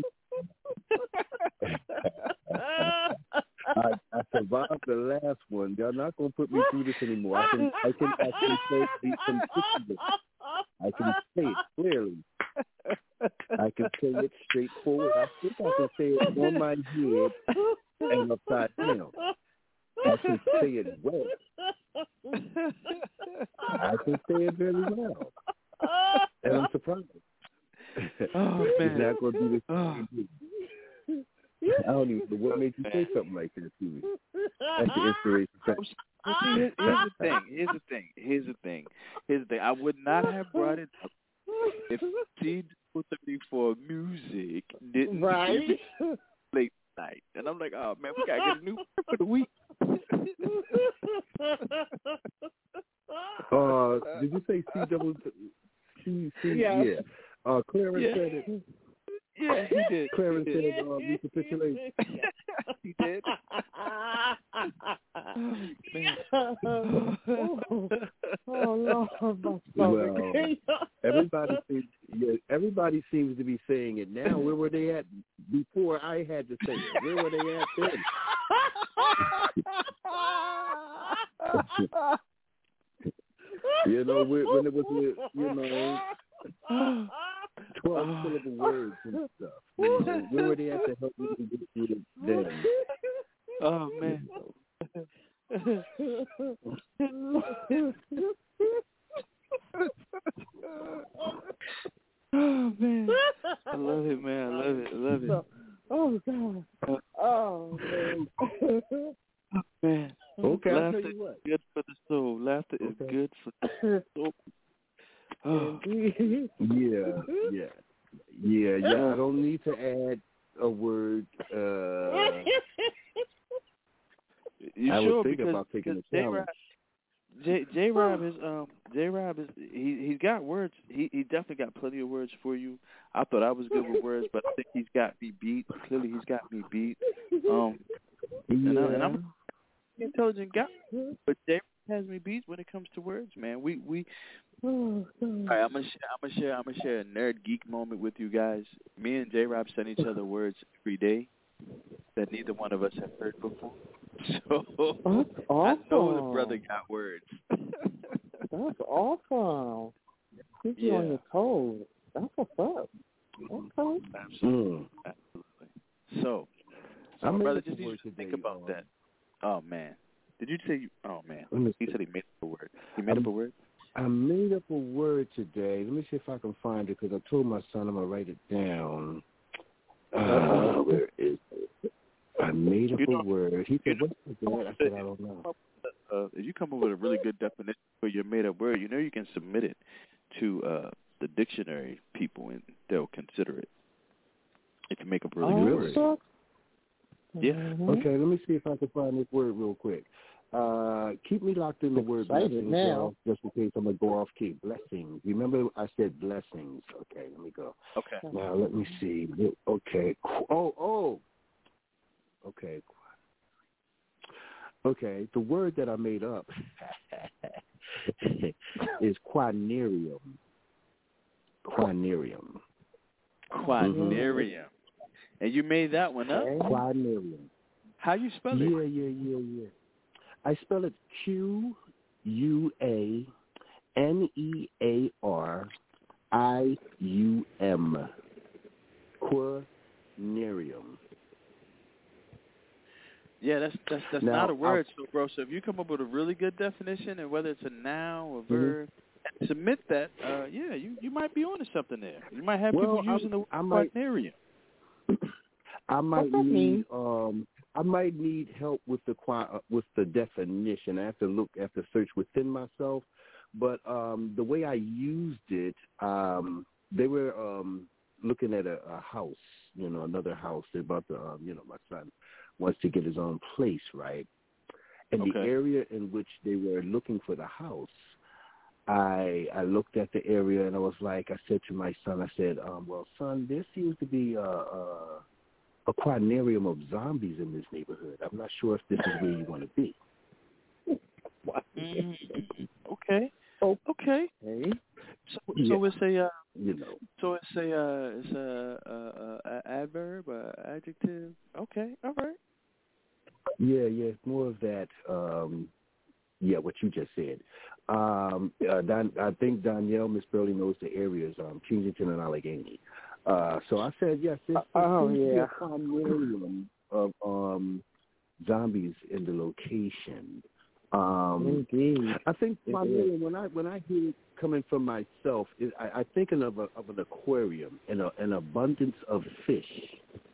I, I survived the last one. Y'all not gonna put me through this anymore. I can I can actually say be consistent. I can say it clearly. I can say it straightforward. I think I can say it on my head and upside down. I can say it well. I can say it very well. And I'm surprised. Oh, man. He's not gonna do this. Oh. I don't even know what made you say something like that to me. That's the inspiration. Well, see, here's, here's the thing. Here's the thing. Here's the thing. Here's the thing. I would not have brought it up if C thirty-four music didn't right late night. And I'm like, oh man, we gotta get a new word for the week. uh, did you say C double C C? Yeah. Yeah. Uh, Clarence Yeah. said it. Yeah, he did. Clarence he did. said, uh, recapitulate. He did. oh, oh Lord, my stomach. Well, everybody seems, yeah, everybody seems to be saying it now. Where were they at before I had to say it? Where were they at then? You know, when, when it was, you know, twelve syllable words and stuff. You know, where were they at to help me to get through it then? Oh man. Oh man, I love it, man. I love it. I love it. Oh God. Oh man. Oh, man. Okay, Laughter I'll tell is you what. good for the soul. Laughter is Okay. good for the soul. Oh. Yeah, yeah, yeah, yeah. I don't need to add a word. Uh, You I sure? was thinking because, about taking because a challenge. J J Rob is um J Rob is he he's got words. He he definitely got plenty of words for you. I thought I was good with words, but I think he's got me beat. Clearly, he's got me beat. Um, and, I, and I'm an intelligent guy, but J Rob has me beat when it comes to words, man. We we. All right, I'm gonna share. I'm gonna share. I'm gonna share a nerd geek moment with you guys. Me and J Rob send each other words every day that neither one of us have heard before. So That's awesome. I know the brother got words. That's awesome. Keep you Yeah. on your toes. That's what's up. Okay. Absolutely. Absolutely. So, I so made brother, up a just need word you to think today, about um, that. Oh man, did you say? You, oh man, Let me he see. said he made up a word. He made Um, up a word. I made up a word today. Let me see if I can find it because I told my son I'm gonna write it down. Uh, where is it? I made up You know- a word. He said, "What's know- that?" I said, "I don't know." Uh, if you come up with a really good definition for your made up word, you know you can submit it to uh, the dictionary people and they'll consider it. If you make up a really Oh, good word. so- Yeah. Mhm. Okay, let me see if I can find this word real quick. Uh, keep me locked in the word Excited blessings, now. y'all, just in case I'm going to go off key. Blessings. Remember I said blessings. Okay, let me go. Okay. Now, let me see. Okay. Oh, oh. Okay. Okay, the word that I made up is quinarium. Quinarium. Quinarium. And you made that one up? Quinarium. How you spell it? Yeah, yeah, yeah, yeah. I spell it Q U A N E A R I U M. Quinarium. Yeah, that's that's that's Now, not a word, I'll- so bro. So if you come up with a really good definition, and whether it's a noun or Mm-hmm. verb, and submit that. Uh, yeah, you, you might be onto something there. You might have Well, people using I'm- the I word might- quinarium. I might What's that need mean? um I might need help with the qui- uh, with the definition. I have to look, I have to search within myself. But um, the way I used it, um, they were um, looking at a, a house, you know, another house. They're about to, um, you know, my son wants to get his own place, right? And the Okay. area in which they were looking for the house, I I looked at the area and I was like, I said to my son, I said, um, well, son, there seems to be a, a, a quinarium of zombies in this neighborhood. I'm not sure if this is where you want to be. Mm, okay. Oh. Okay. Hey. So, Yeah. so it's a uh, You know. so it's a uh, it's a, a, a adverb, a adjective. Okay. All right. Yeah, yeah, it's more of that. Um, yeah, what you just said. Um, uh, Don, I think Danielle Miss Burley knows the areas, um, Kensington and Allegheny. Uh, so I said, yes, there's, there Oh, seems to be yeah. a quinarium of um, zombies in the location. Um, Indeed. I think It quinarium, when I when I hear it coming from myself, it, I, I think of a, of an aquarium and a, an abundance of fish with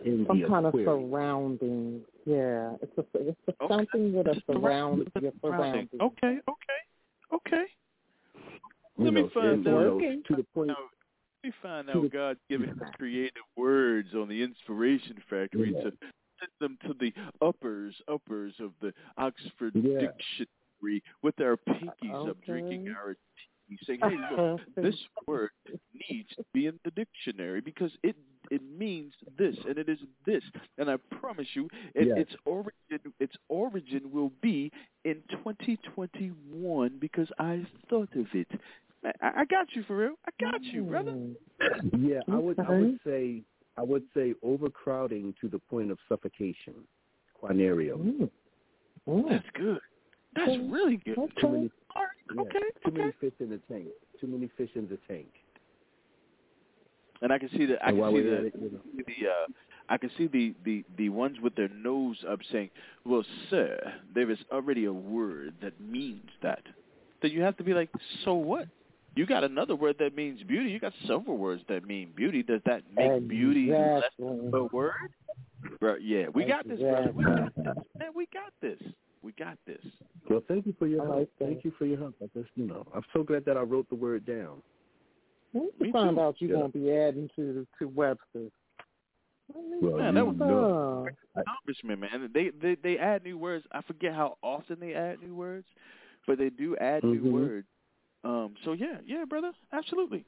in some the kind aquarium. of surrounding. Yeah, it's a it's a Okay. something with a It's surround. surrounding. Your surrounding. Okay, okay, okay. You Let know, me find and, you out. know, to the point. Now, let me find to out the, God's giving us creative words on the Inspiration Factory yeah. to send them to the uppers, uppers of the Oxford Yeah. Dictionary with our pinkies Okay. up, drinking our tea, saying, "Hey, look, this word needs to be in the dictionary because it it means this and it is this." And I promise you, it, Yes. its origin its origin will be in twenty twenty-one because I thought of it. I, I got you for real. I got you, brother. Yeah, I would I Okay. would say I would say overcrowding to the point of suffocation. Quinarium. Mm. Mm. That's good. That's Okay. really good. Okay. Too many, All right. yeah, Okay. too okay. many fish in the tank. Too many fish in the tank. And I can see the I And can while see we're the, at it, you know. the uh, I can see the, the, the ones with their nose up saying, "Well, sir, there is already a word that means that." Then you have to be like, "So what? You got another word that means beauty. You got several words that mean beauty. Does that make Exactly. beauty less of a word?" Bro, yeah, we got this, brother. We got this. Man, we got this. We got this. Well, thank you for your I help. like that. Thank you for your help. I just, you know, I'm so glad that I wrote the word down. We Me found too. out you're Yeah. gonna be adding to to Webster's. Well, Man, you that was know. accomplishment, man. They, they they add new words. I forget how often they add new words, but they do add Mhm. new words. Um. So yeah, yeah, brother, absolutely.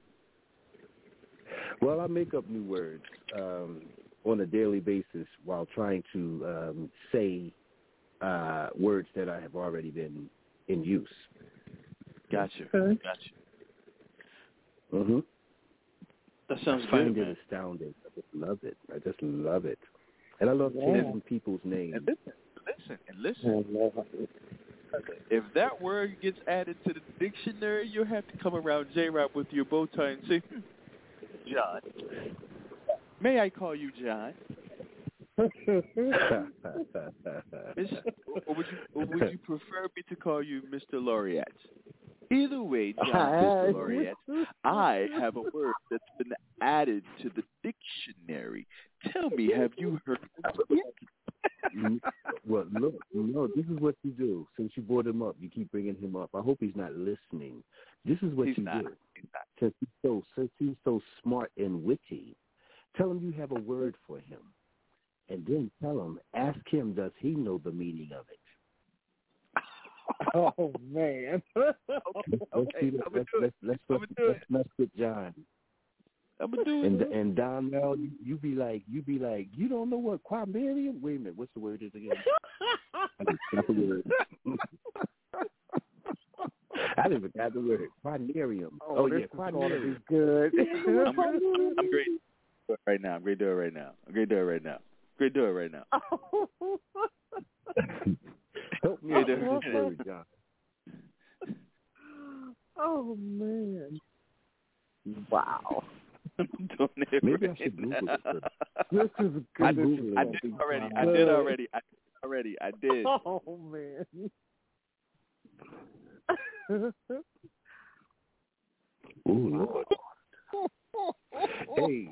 Well, I make up new words um, on a daily basis while trying to um, say uh, words that I have already been in use. Gotcha. Okay. Gotcha. Mm-hmm. That sounds I find good, it man. astounding. I just love it. I just love it. And I love Yeah. changing people's names. And listen, listen, and listen. If that word gets added to the dictionary, you'll have to come around J-Rob with your bow tie and say, hmm, "John, may I call you John?" Miss, or would you, or would you prefer me to call you Mister Laureate? Either way, John, Mister Laureate, I have a word that's been added to the dictionary. Tell me, have you heard of it yet? Well, look, no, this is what you do. Since you brought him up, you keep bringing him up. I hope he's not listening. This is what He's you not. do. Since he's so, since he's so smart and witty, tell him you have a word for him, and then tell him, ask him, does he know the meaning of it? Oh man. Let's, Okay, do that. I'm let's, gonna do let's, it. let's, I'm let's, gonna do let's it. mess with John. I'm gonna do it. And and Donnell, you, you be like, you be like, you don't know what quamarium? Wait a minute, what's the word is again? I just forgot the word. I didn't forgot the word. Quinarium. Oh, Oh, this yeah, is gonna be quinarium. good. I'm, I'm great. Do it right now. I'm great. Do it right now. I'm great. Do it right now. Great. Do it right now. Help me Great. with Do it. this word, John. Oh man. Wow. I'm doing it Maybe right I should Google now. it first. This is good. I This Googled is it. I gonna did be already. I good. did already. I did already. I did. Oh man. Ooh, Lord. Hey.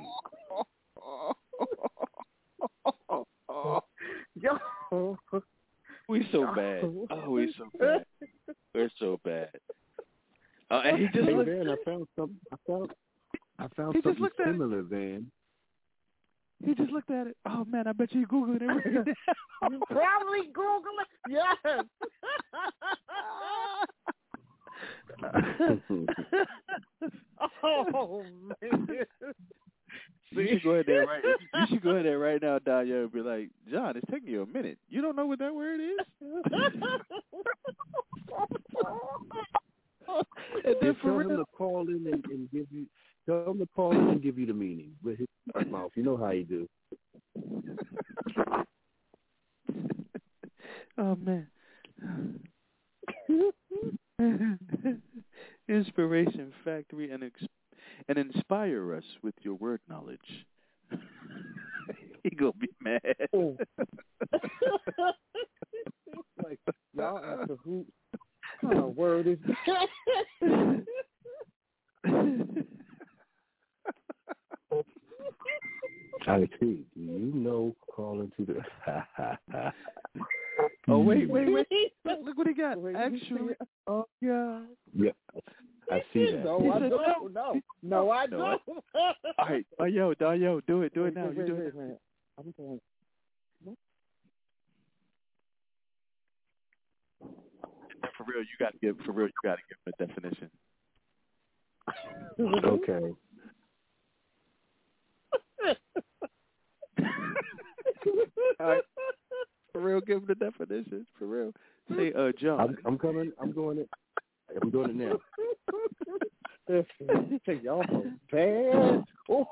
Yo. We so bad. Oh, we so bad. We're so bad. Uh, and he just Hey, looked. Van, I found something. I found, I found He just something looked at it. similar, Van. He just looked at it. Oh man, I bet you Googled it right now. You probably Google it. Yes. Oh man. You should go ahead there right. You should go ahead there right now, Danya, and be like, "John, it's taking you a minute. You don't know what that word is." And then Just for tell him real, to call in and, and give you. Tell him to call in and give you the meaning with his mouth. You know how you do. oh man. Inspiration Factory and ex- and inspire us with your word knowledge. He gonna be mad. Oh. Like y'all at the hoop. What kind of word is that? I see. Do you know calling to the? Oh wait, wait, wait! Look, look what he got. Actually, oh God. Yeah, I see that. No, I don't. No, no, I don't. All right, oh yo, oh, yo, do it, do it now. Wait, you wait, do wait, it. man. I'm going. For real, you got to give. For real, you got to give a definition. Okay. All right. For real, give him the definition. For real. Say, uh, John. I'm, I'm coming. I'm doing it. I'm doing it now. Y'all so bad. Oh.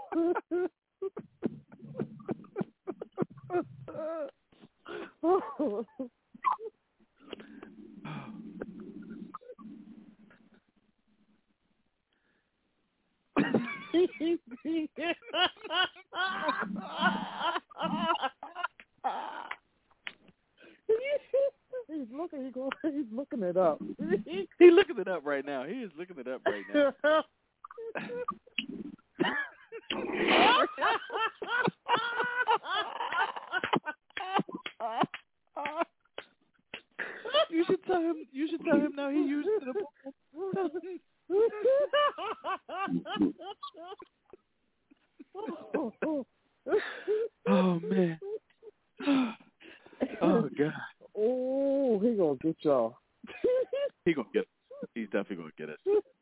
He's looking. He go, he's looking it up. He's looking it up right now. He is looking it up right now. You should tell him. You should tell him now. He used it. Oh man. Oh God. Oh, he gonna get y'all. He gonna get us. He's definitely gonna get us.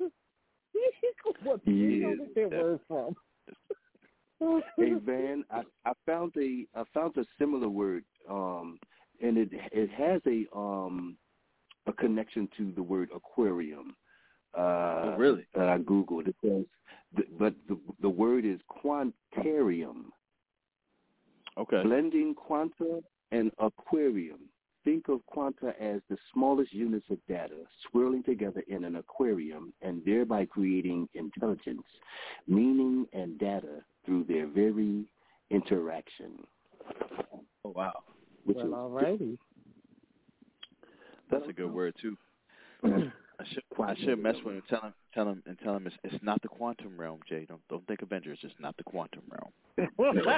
What? Yeah. Where that word from? Hey Van, I, I found a I found a similar word, um, and it it has a um a connection to the word aquarium. Uh, oh really? That I googled. It says, the, but the the word is quantarium. Okay. Blending quanta and aquarium. Think of quanta as the smallest units of data swirling together in an aquarium and thereby creating intelligence, meaning, and data through their very interaction. Oh, wow. Which well, is, all righty. That's a good word, too. I should I should mess with him, tell him, tell him, and tell him it's, it's not the quantum realm, Jay. Don't don't think Avengers. It's not the quantum realm.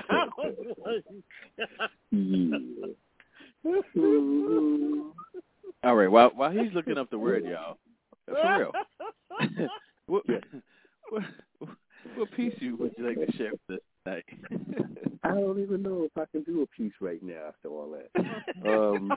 Yeah. All right. While while he's looking up the word, y'all, for real, what, what what piece you would you like to share with us tonight? I don't even know if I can do a piece right now after all that. Um,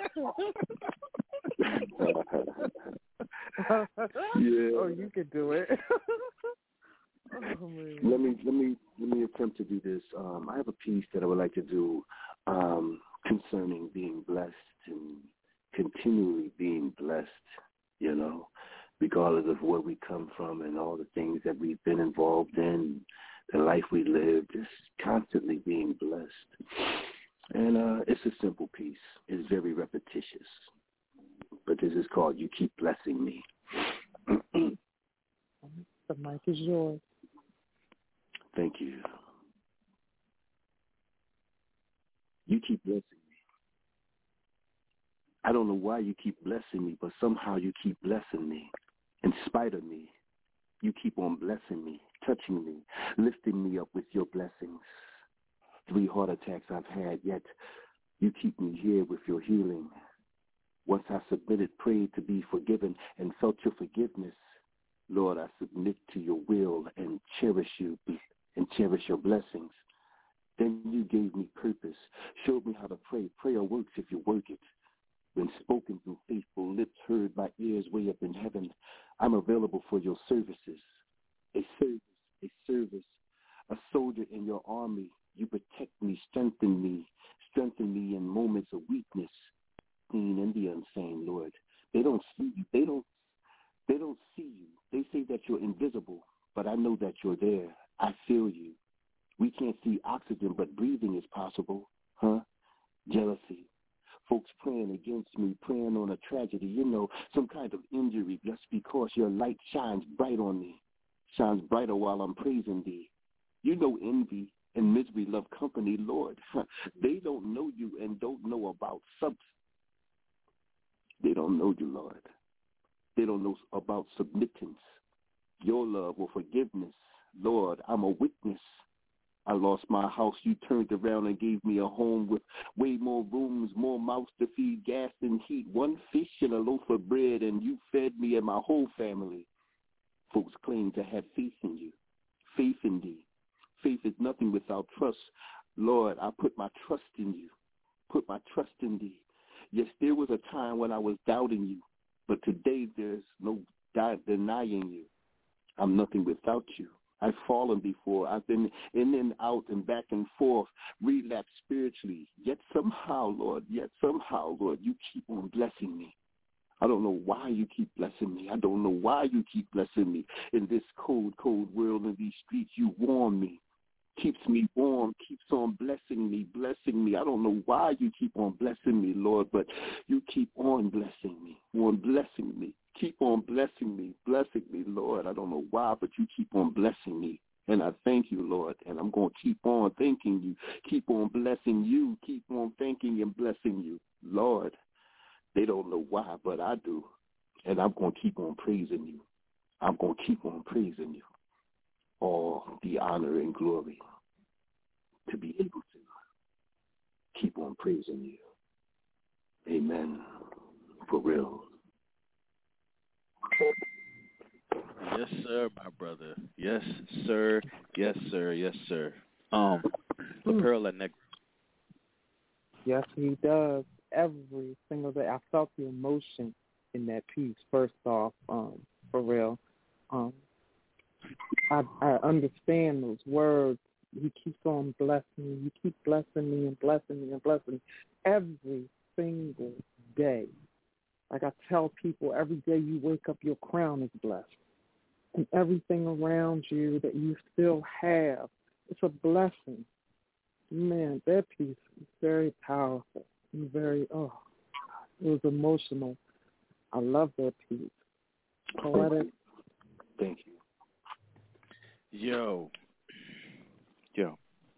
yeah. Oh, you can do it. Oh, let me let me let me attempt to do this. Um, I have a piece that I would like to do um, concerning being blessed and continually being blessed. You know, regardless of where we come from and all the things that we've been involved in, the life we live, just constantly being blessed. And uh, it's a simple piece. It's very repetitious. But this is called You Keep Blessing Me. The mic is yours. Thank you. You keep blessing me. I don't know why you keep blessing me, but somehow you keep blessing me. In spite of me, you keep on blessing me, touching me, lifting me up with your blessings. Three heart attacks I've had, yet you keep me here with your healing. Once I submitted, prayed to be forgiven, and felt your forgiveness, Lord, I submit to your will and cherish you and cherish your blessings. Then you gave me purpose, showed me how to pray. Prayer works if you work it. When spoken through faithful lips, heard by ears way up in heaven, I'm available for your services. A service, a service, a soldier in your army. You protect me, strengthen me, strengthen me in moments of weakness. Clean and the unsane, Lord. They don't see you. They don't. They don't see you. They say that you're invisible, but I know that you're there. I feel you. We can't see oxygen, but breathing is possible, huh? Jealousy. Folks praying against me, praying on a tragedy, you know, some kind of injury, just because your light shines bright on me, shines brighter while I'm praising thee. You know envy and misery love company, Lord. They don't know you and don't know about substance. They don't know you, Lord. They don't know about submittance, your love or forgiveness. Lord, I'm a witness. I lost my house. You turned around and gave me a home with way more rooms, more mouths to feed, gas and heat, one fish and a loaf of bread, and you fed me and my whole family. Folks claim to have faith in you, faith in thee. Faith is nothing without trust. Lord, I put my trust in you, put my trust in thee. Yes, there was a time when I was doubting you, but today there's no di- denying you. I'm nothing without you. I've fallen before. I've been in and out and back and forth, relapsed spiritually. Yet somehow, Lord, yet somehow, Lord, you keep on blessing me. I don't know why you keep blessing me. I don't know why you keep blessing me. In this cold, cold world, in these streets, you warm me, keeps me warm, keeps on blessing me, blessing me. I don't know why you keep on blessing me, Lord, but you keep on blessing me, on blessing me. Keep on blessing me, blessing me, Lord. I don't know why, but you keep on blessing me. And I thank you, Lord. And I'm going to keep on thanking you, keep on blessing you, keep on thanking and blessing you. Lord, they don't know why, but I do. And I'm going to keep on praising you. I'm going to keep on praising you. All the honor and glory to be able to keep on praising you. Amen. For real. Yes, sir, my brother. Yes, sir. Yes, sir. Yes, sir. Um, the Pearl and Negro. Yes, he does. Every single day. I felt the emotion in that piece, first off, um, for real. Um, I, I understand those words. He keeps on blessing me. You keep blessing me and blessing me and blessing me every single day. Like I tell people, every day you wake up, your crown is blessed. And everything around you that you still have, it's a blessing. Man, that piece is very powerful. And very, oh, it was emotional. I love that piece. Poetic. Thank you. Yo. Yo.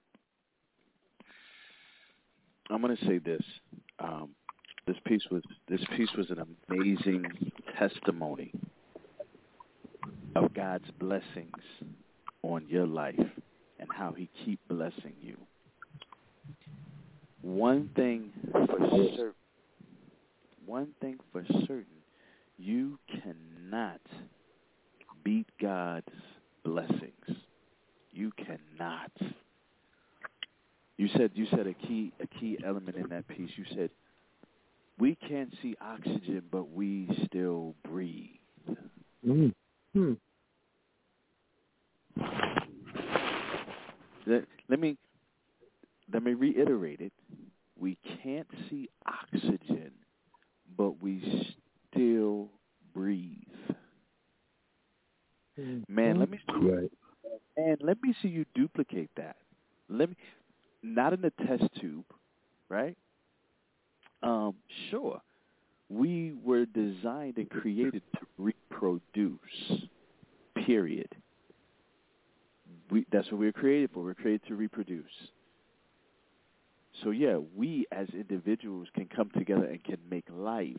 I'm going to say this. Um, This piece was this piece was an amazing testimony of God's blessings on your life and how he keep blessing you. One thing for certain, one thing for certain, you cannot beat God's blessings. You cannot. You said you said a key a key element in that piece. You said, we can't see oxygen, but we still breathe. Mm. Hmm. Let, let me let me reiterate it. We can't see oxygen, but we still breathe. Mm-hmm. Man, let me see, right. man, let me see you duplicate that. Let me not in a test tube, right? Um, sure, we were designed and created to reproduce, period. We, that's what we were created for. We're created to reproduce. So, yeah, we as individuals can come together and can make life,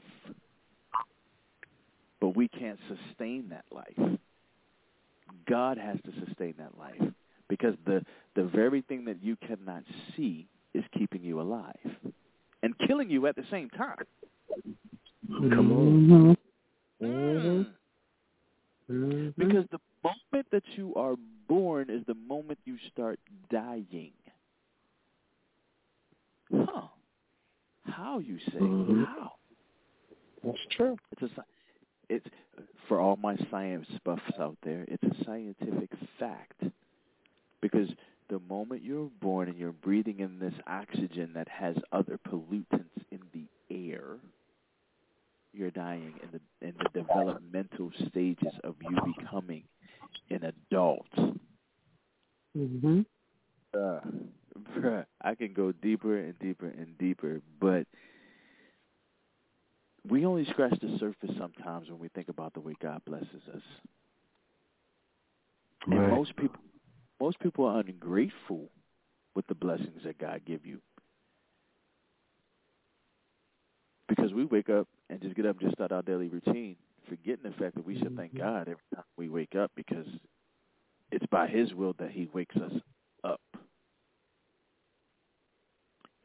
but we can't sustain that life. God has to sustain that life because the, the very thing that you cannot see is keeping you alive and killing you at the same time. Come on. Mm-hmm. Mm. Because the moment that you are born is the moment you start dying. Huh. How, you say? Mm-hmm. How? That's true. It's a, it's, for all my science buffs out there, it's a scientific fact. Because the moment you're born and you're breathing in this oxygen that has other pollutants in the air, you're dying in the in the developmental stages of you becoming an adult. Mm-hmm. Uh, bruh, I can go deeper and deeper and deeper, but we only scratch the surface sometimes when we think about the way God blesses us. Right. And most people, most people are ungrateful with the blessings that God give you. Because we wake up and just get up and just start our daily routine, forgetting the fact that we should thank God every time we wake up because it's by his will that he wakes us up.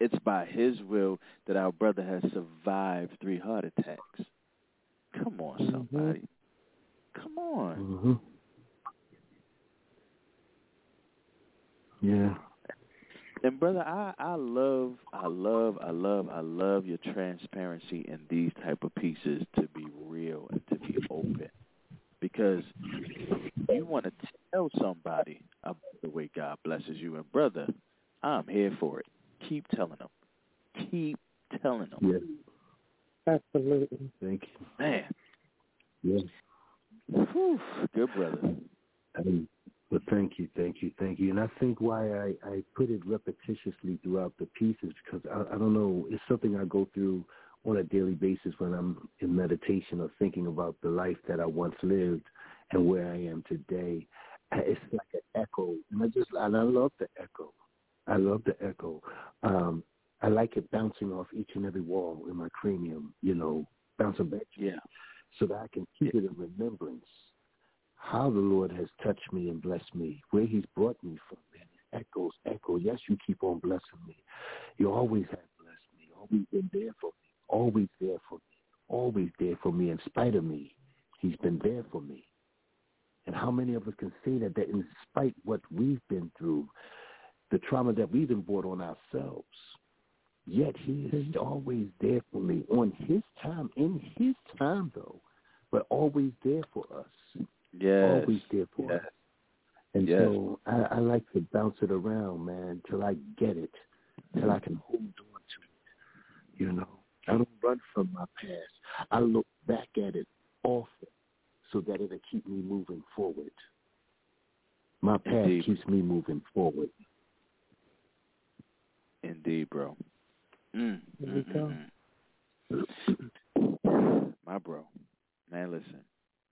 it's by his will that our brother has survived three heart attacks. Come on, somebody. Mm-hmm. Come on. Mm-hmm. Yeah. And brother, I, I love, I love, I love, I love your transparency in these type of pieces to be real and to be open. Because you want to tell somebody about the way God blesses you. And brother, I'm here for it. Keep telling them. Keep telling them. Yes. Absolutely. Thank you. Man. Yes. Whew, good brother. Um, but thank you, thank you, thank you. And I think why I, I put it repetitiously throughout the pieces, because I, I don't know, it's something I go through on a daily basis when I'm in meditation or thinking about the life that I once lived and where I am today. It's like an echo. And I just, and I love the echo. I love the echo. Um, I like it bouncing off each and every wall in my cranium, you know, bouncing back to yeah. me so that I can keep it in remembrance how the Lord has touched me and blessed me, where he's brought me from. Man, it echoes, echo. Yes, you keep on blessing me. You always have blessed me, always been there for me, always there for me, always there for me in spite of me. He's been there for me. And how many of us can say that, that in spite what we've been through, the trauma that we've been brought on ourselves, yet he is always there for me on his time, in his time though, but always there for us. Yes. Always there for yes. us. And yes. so I, I like to bounce it around, man, till I get it, till I can hold on to it. You know, I don't run from my past. I look back at it often so that it'll keep me moving forward. My past Indeed. keeps me moving forward. Indeed, bro. Mm. There we go. Mm-mm-mm. My bro, man, listen.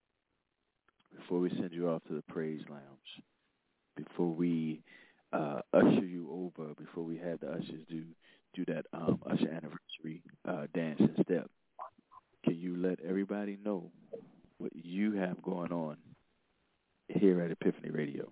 Before we send you off to the Praise Lounge, before we uh, usher you over, before we have the ushers do do that um, usher anniversary uh, dance and step, can you let everybody know what you have going on here at Epiphany Radio?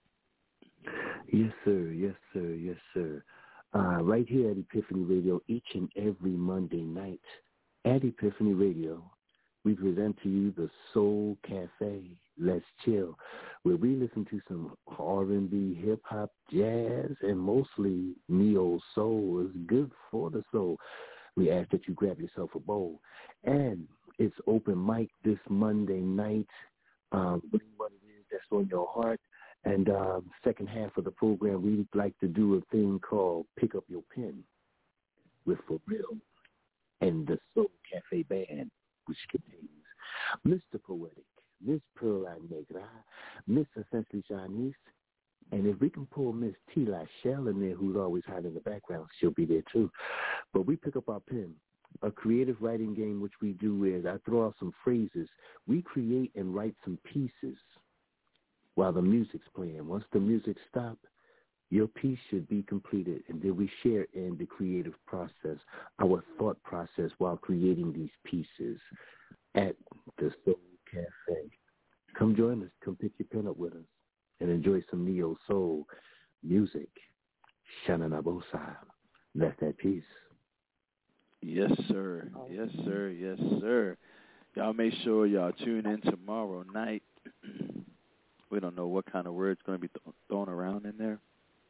Yes, sir. Yes, sir. Yes, sir. Uh, right here at Epiphany Radio, each and every Monday night at Epiphany Radio, we present to you the Soul Cafe, Let's Chill, where we listen to some R and B, hip-hop, jazz, and mostly neo-soul. It's good for the soul. We ask that you grab yourself a bowl. And it's open mic this Monday night. Um, bring what it is that's on your heart. And uh, second half of the program, we'd like to do a thing called Pick Up Your Pen with For Real and the Soul Cafe Band, which contains Mister Poetic, Miss Pearl Negra, Miss Essentially Chinese, and if we can pull Miss Tila Shell in there, who's always hiding in the background, she'll be there too. But we pick up our pen. A creative writing game, which we do is I throw out some phrases. We create and write some pieces while the music's playing. Once the music stops, your piece should be completed, and then we share in the creative process, our thought process while creating these pieces at the Soul Cafe. Come join us. Come pick your pen up with us and enjoy some neo-soul music. Shananabosa. That's that piece. Yes, sir. Yes, sir. Yes, sir. Y'all make sure y'all tune in tomorrow night. We don't know what kind of words going to be th- thrown around in there,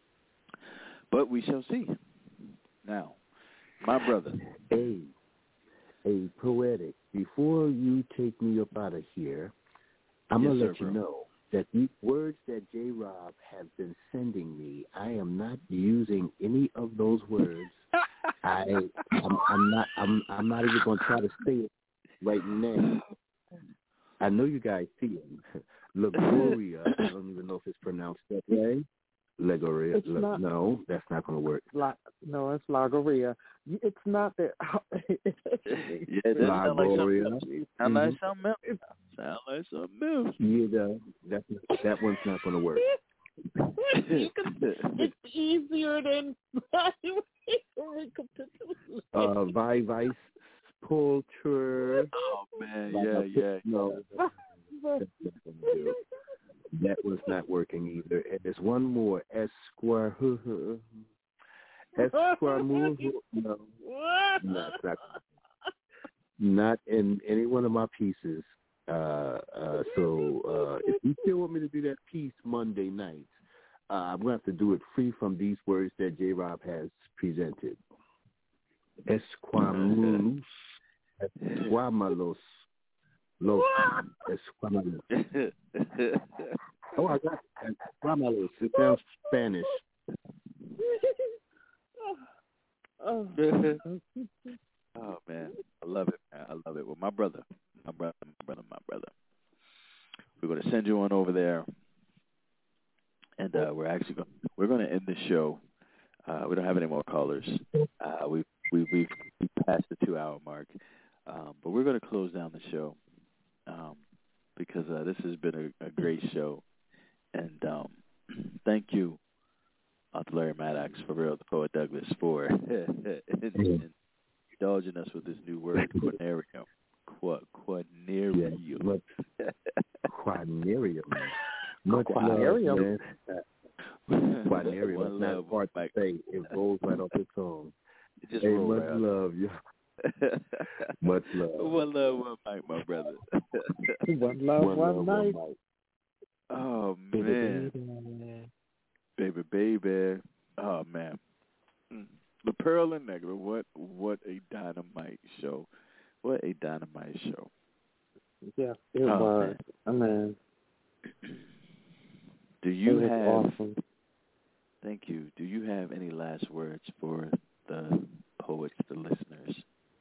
but we shall see. Now, my brother. Hey, hey, Poetic, before you take me up out of here, I'm yes, going to sir, let you bro. know that these words that J-Rob has been sending me, I am not using any of those words. I, I'm, I'm not, I'm, I'm not even going to try to say it right now. I know you guys see it. Lagoria, I don't even know if it's pronounced that way. Lagoria, It's La, not, no, that's not going to work. La, no, it's Lagoria. It's not that. Yeah, that sounds like something. Sound like something else. Sound like something else. Yeah, that that one's not going to work. You can, it's easier than uh, Vi Vice Culture. Oh man, yeah, yeah. No, that was not working either. And there's one more, Esquire, Esquamulu, no, not, not, not in any one of my pieces. Uh, uh, so uh, if you still want me to do that piece Monday night, uh, I'm going to have to do it free from these words that J-Rob has presented. Esquamulus, Esquamalos, Los, Esquamalos. Oh, I got Esquamalos. It sounds Spanish. Oh. Oh man, I love it, man. I love it. Well, my brother, my brother, my brother, my brother. We're going to send you on over there, and uh, we're actually going we're going to end the show. Uh, we don't have any more callers. Uh, we we we we passed the two hour mark, um, but we're going to close down the show um, because uh, this has been a, a great show, and um, thank you, Author Larry Maddox, for real, the poet Douglas, for and, and indulging us with this new word, quinarium. Qu- quinarium. Yeah, quinarium. Much Quinarium. love, man. Quinarium is not hard to say. It rolls right off the tongue. It just hey, rolls much right love, yo. Much love. One love, one mic, my brother. One love, one, one night. One oh, baby, man. Baby, baby. Baby. Oh, man. Mm. The Pearl and Negro, what what a dynamite show. What a dynamite show. Yeah, it oh, was. Man. I mean, do you it was have, awesome. Thank you, do you have any last words for the poets, the listeners?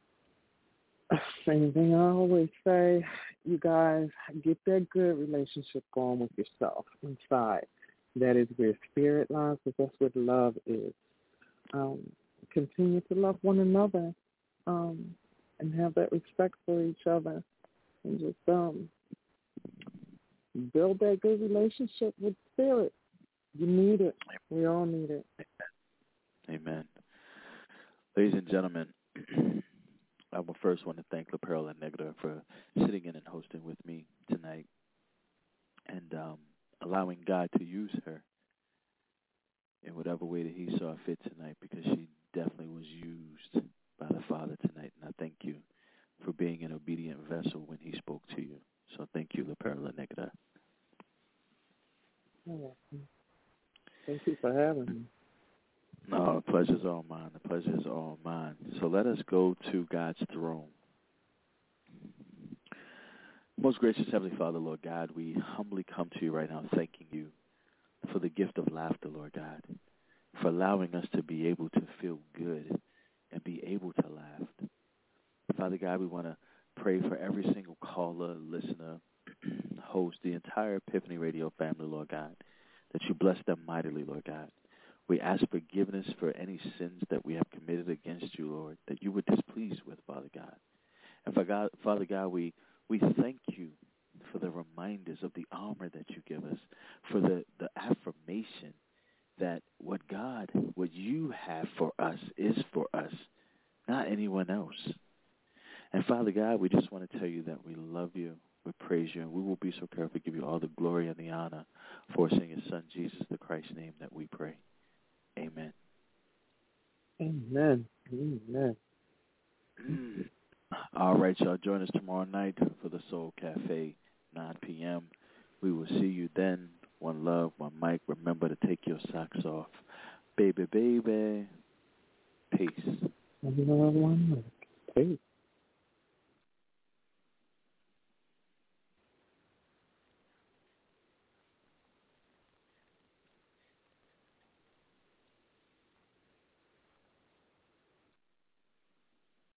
Same thing I always say, you guys, get that good relationship going with yourself inside. That is where spirit lies, because that's where love is. Um, continue to love one another um, and have that respect for each other, and just um, build that good relationship with spirit. You need it. We all need it. Amen. Ladies and gentlemen, I will first want to thank La Pearl and Negra for sitting in and hosting with me tonight and um, allowing God to use her in whatever way that he saw fit tonight, because she definitely was used by the Father tonight. And I thank you for being an obedient vessel when he spoke to you. So thank you, La Perla Negra. Oh, thank you for having me. No, the pleasure's all mine. The pleasure is all mine. So let us go to God's throne. Most gracious Heavenly Father, Lord God, we humbly come to you right now thanking you for the gift of laughter, Lord God, for allowing us to be able to feel good and be able to laugh. Father God, we want to pray for every single caller, listener, host, the entire Epiphany Radio family, Lord God, that you bless them mightily, Lord God. We ask forgiveness for any sins that we have committed against you, Lord, that you were displeased with, Father God. And for God, Father God, we, we thank you for the reminders of the armor that you give us, for the, the affirmation that what God, what you have for us is for us, not anyone else. And Father God, we just want to tell you that we love you, we praise you, and we will be so careful to give you all the glory and the honor for seeing your Son, Jesus the Christ's name, that we pray. Amen. Amen. Amen. All right, y'all. Join us tomorrow night for the Soul Cafe, nine p.m. We will see you then. One love, one mic. Remember to take your socks off. Baby, baby. Peace. One love, one mic. Peace.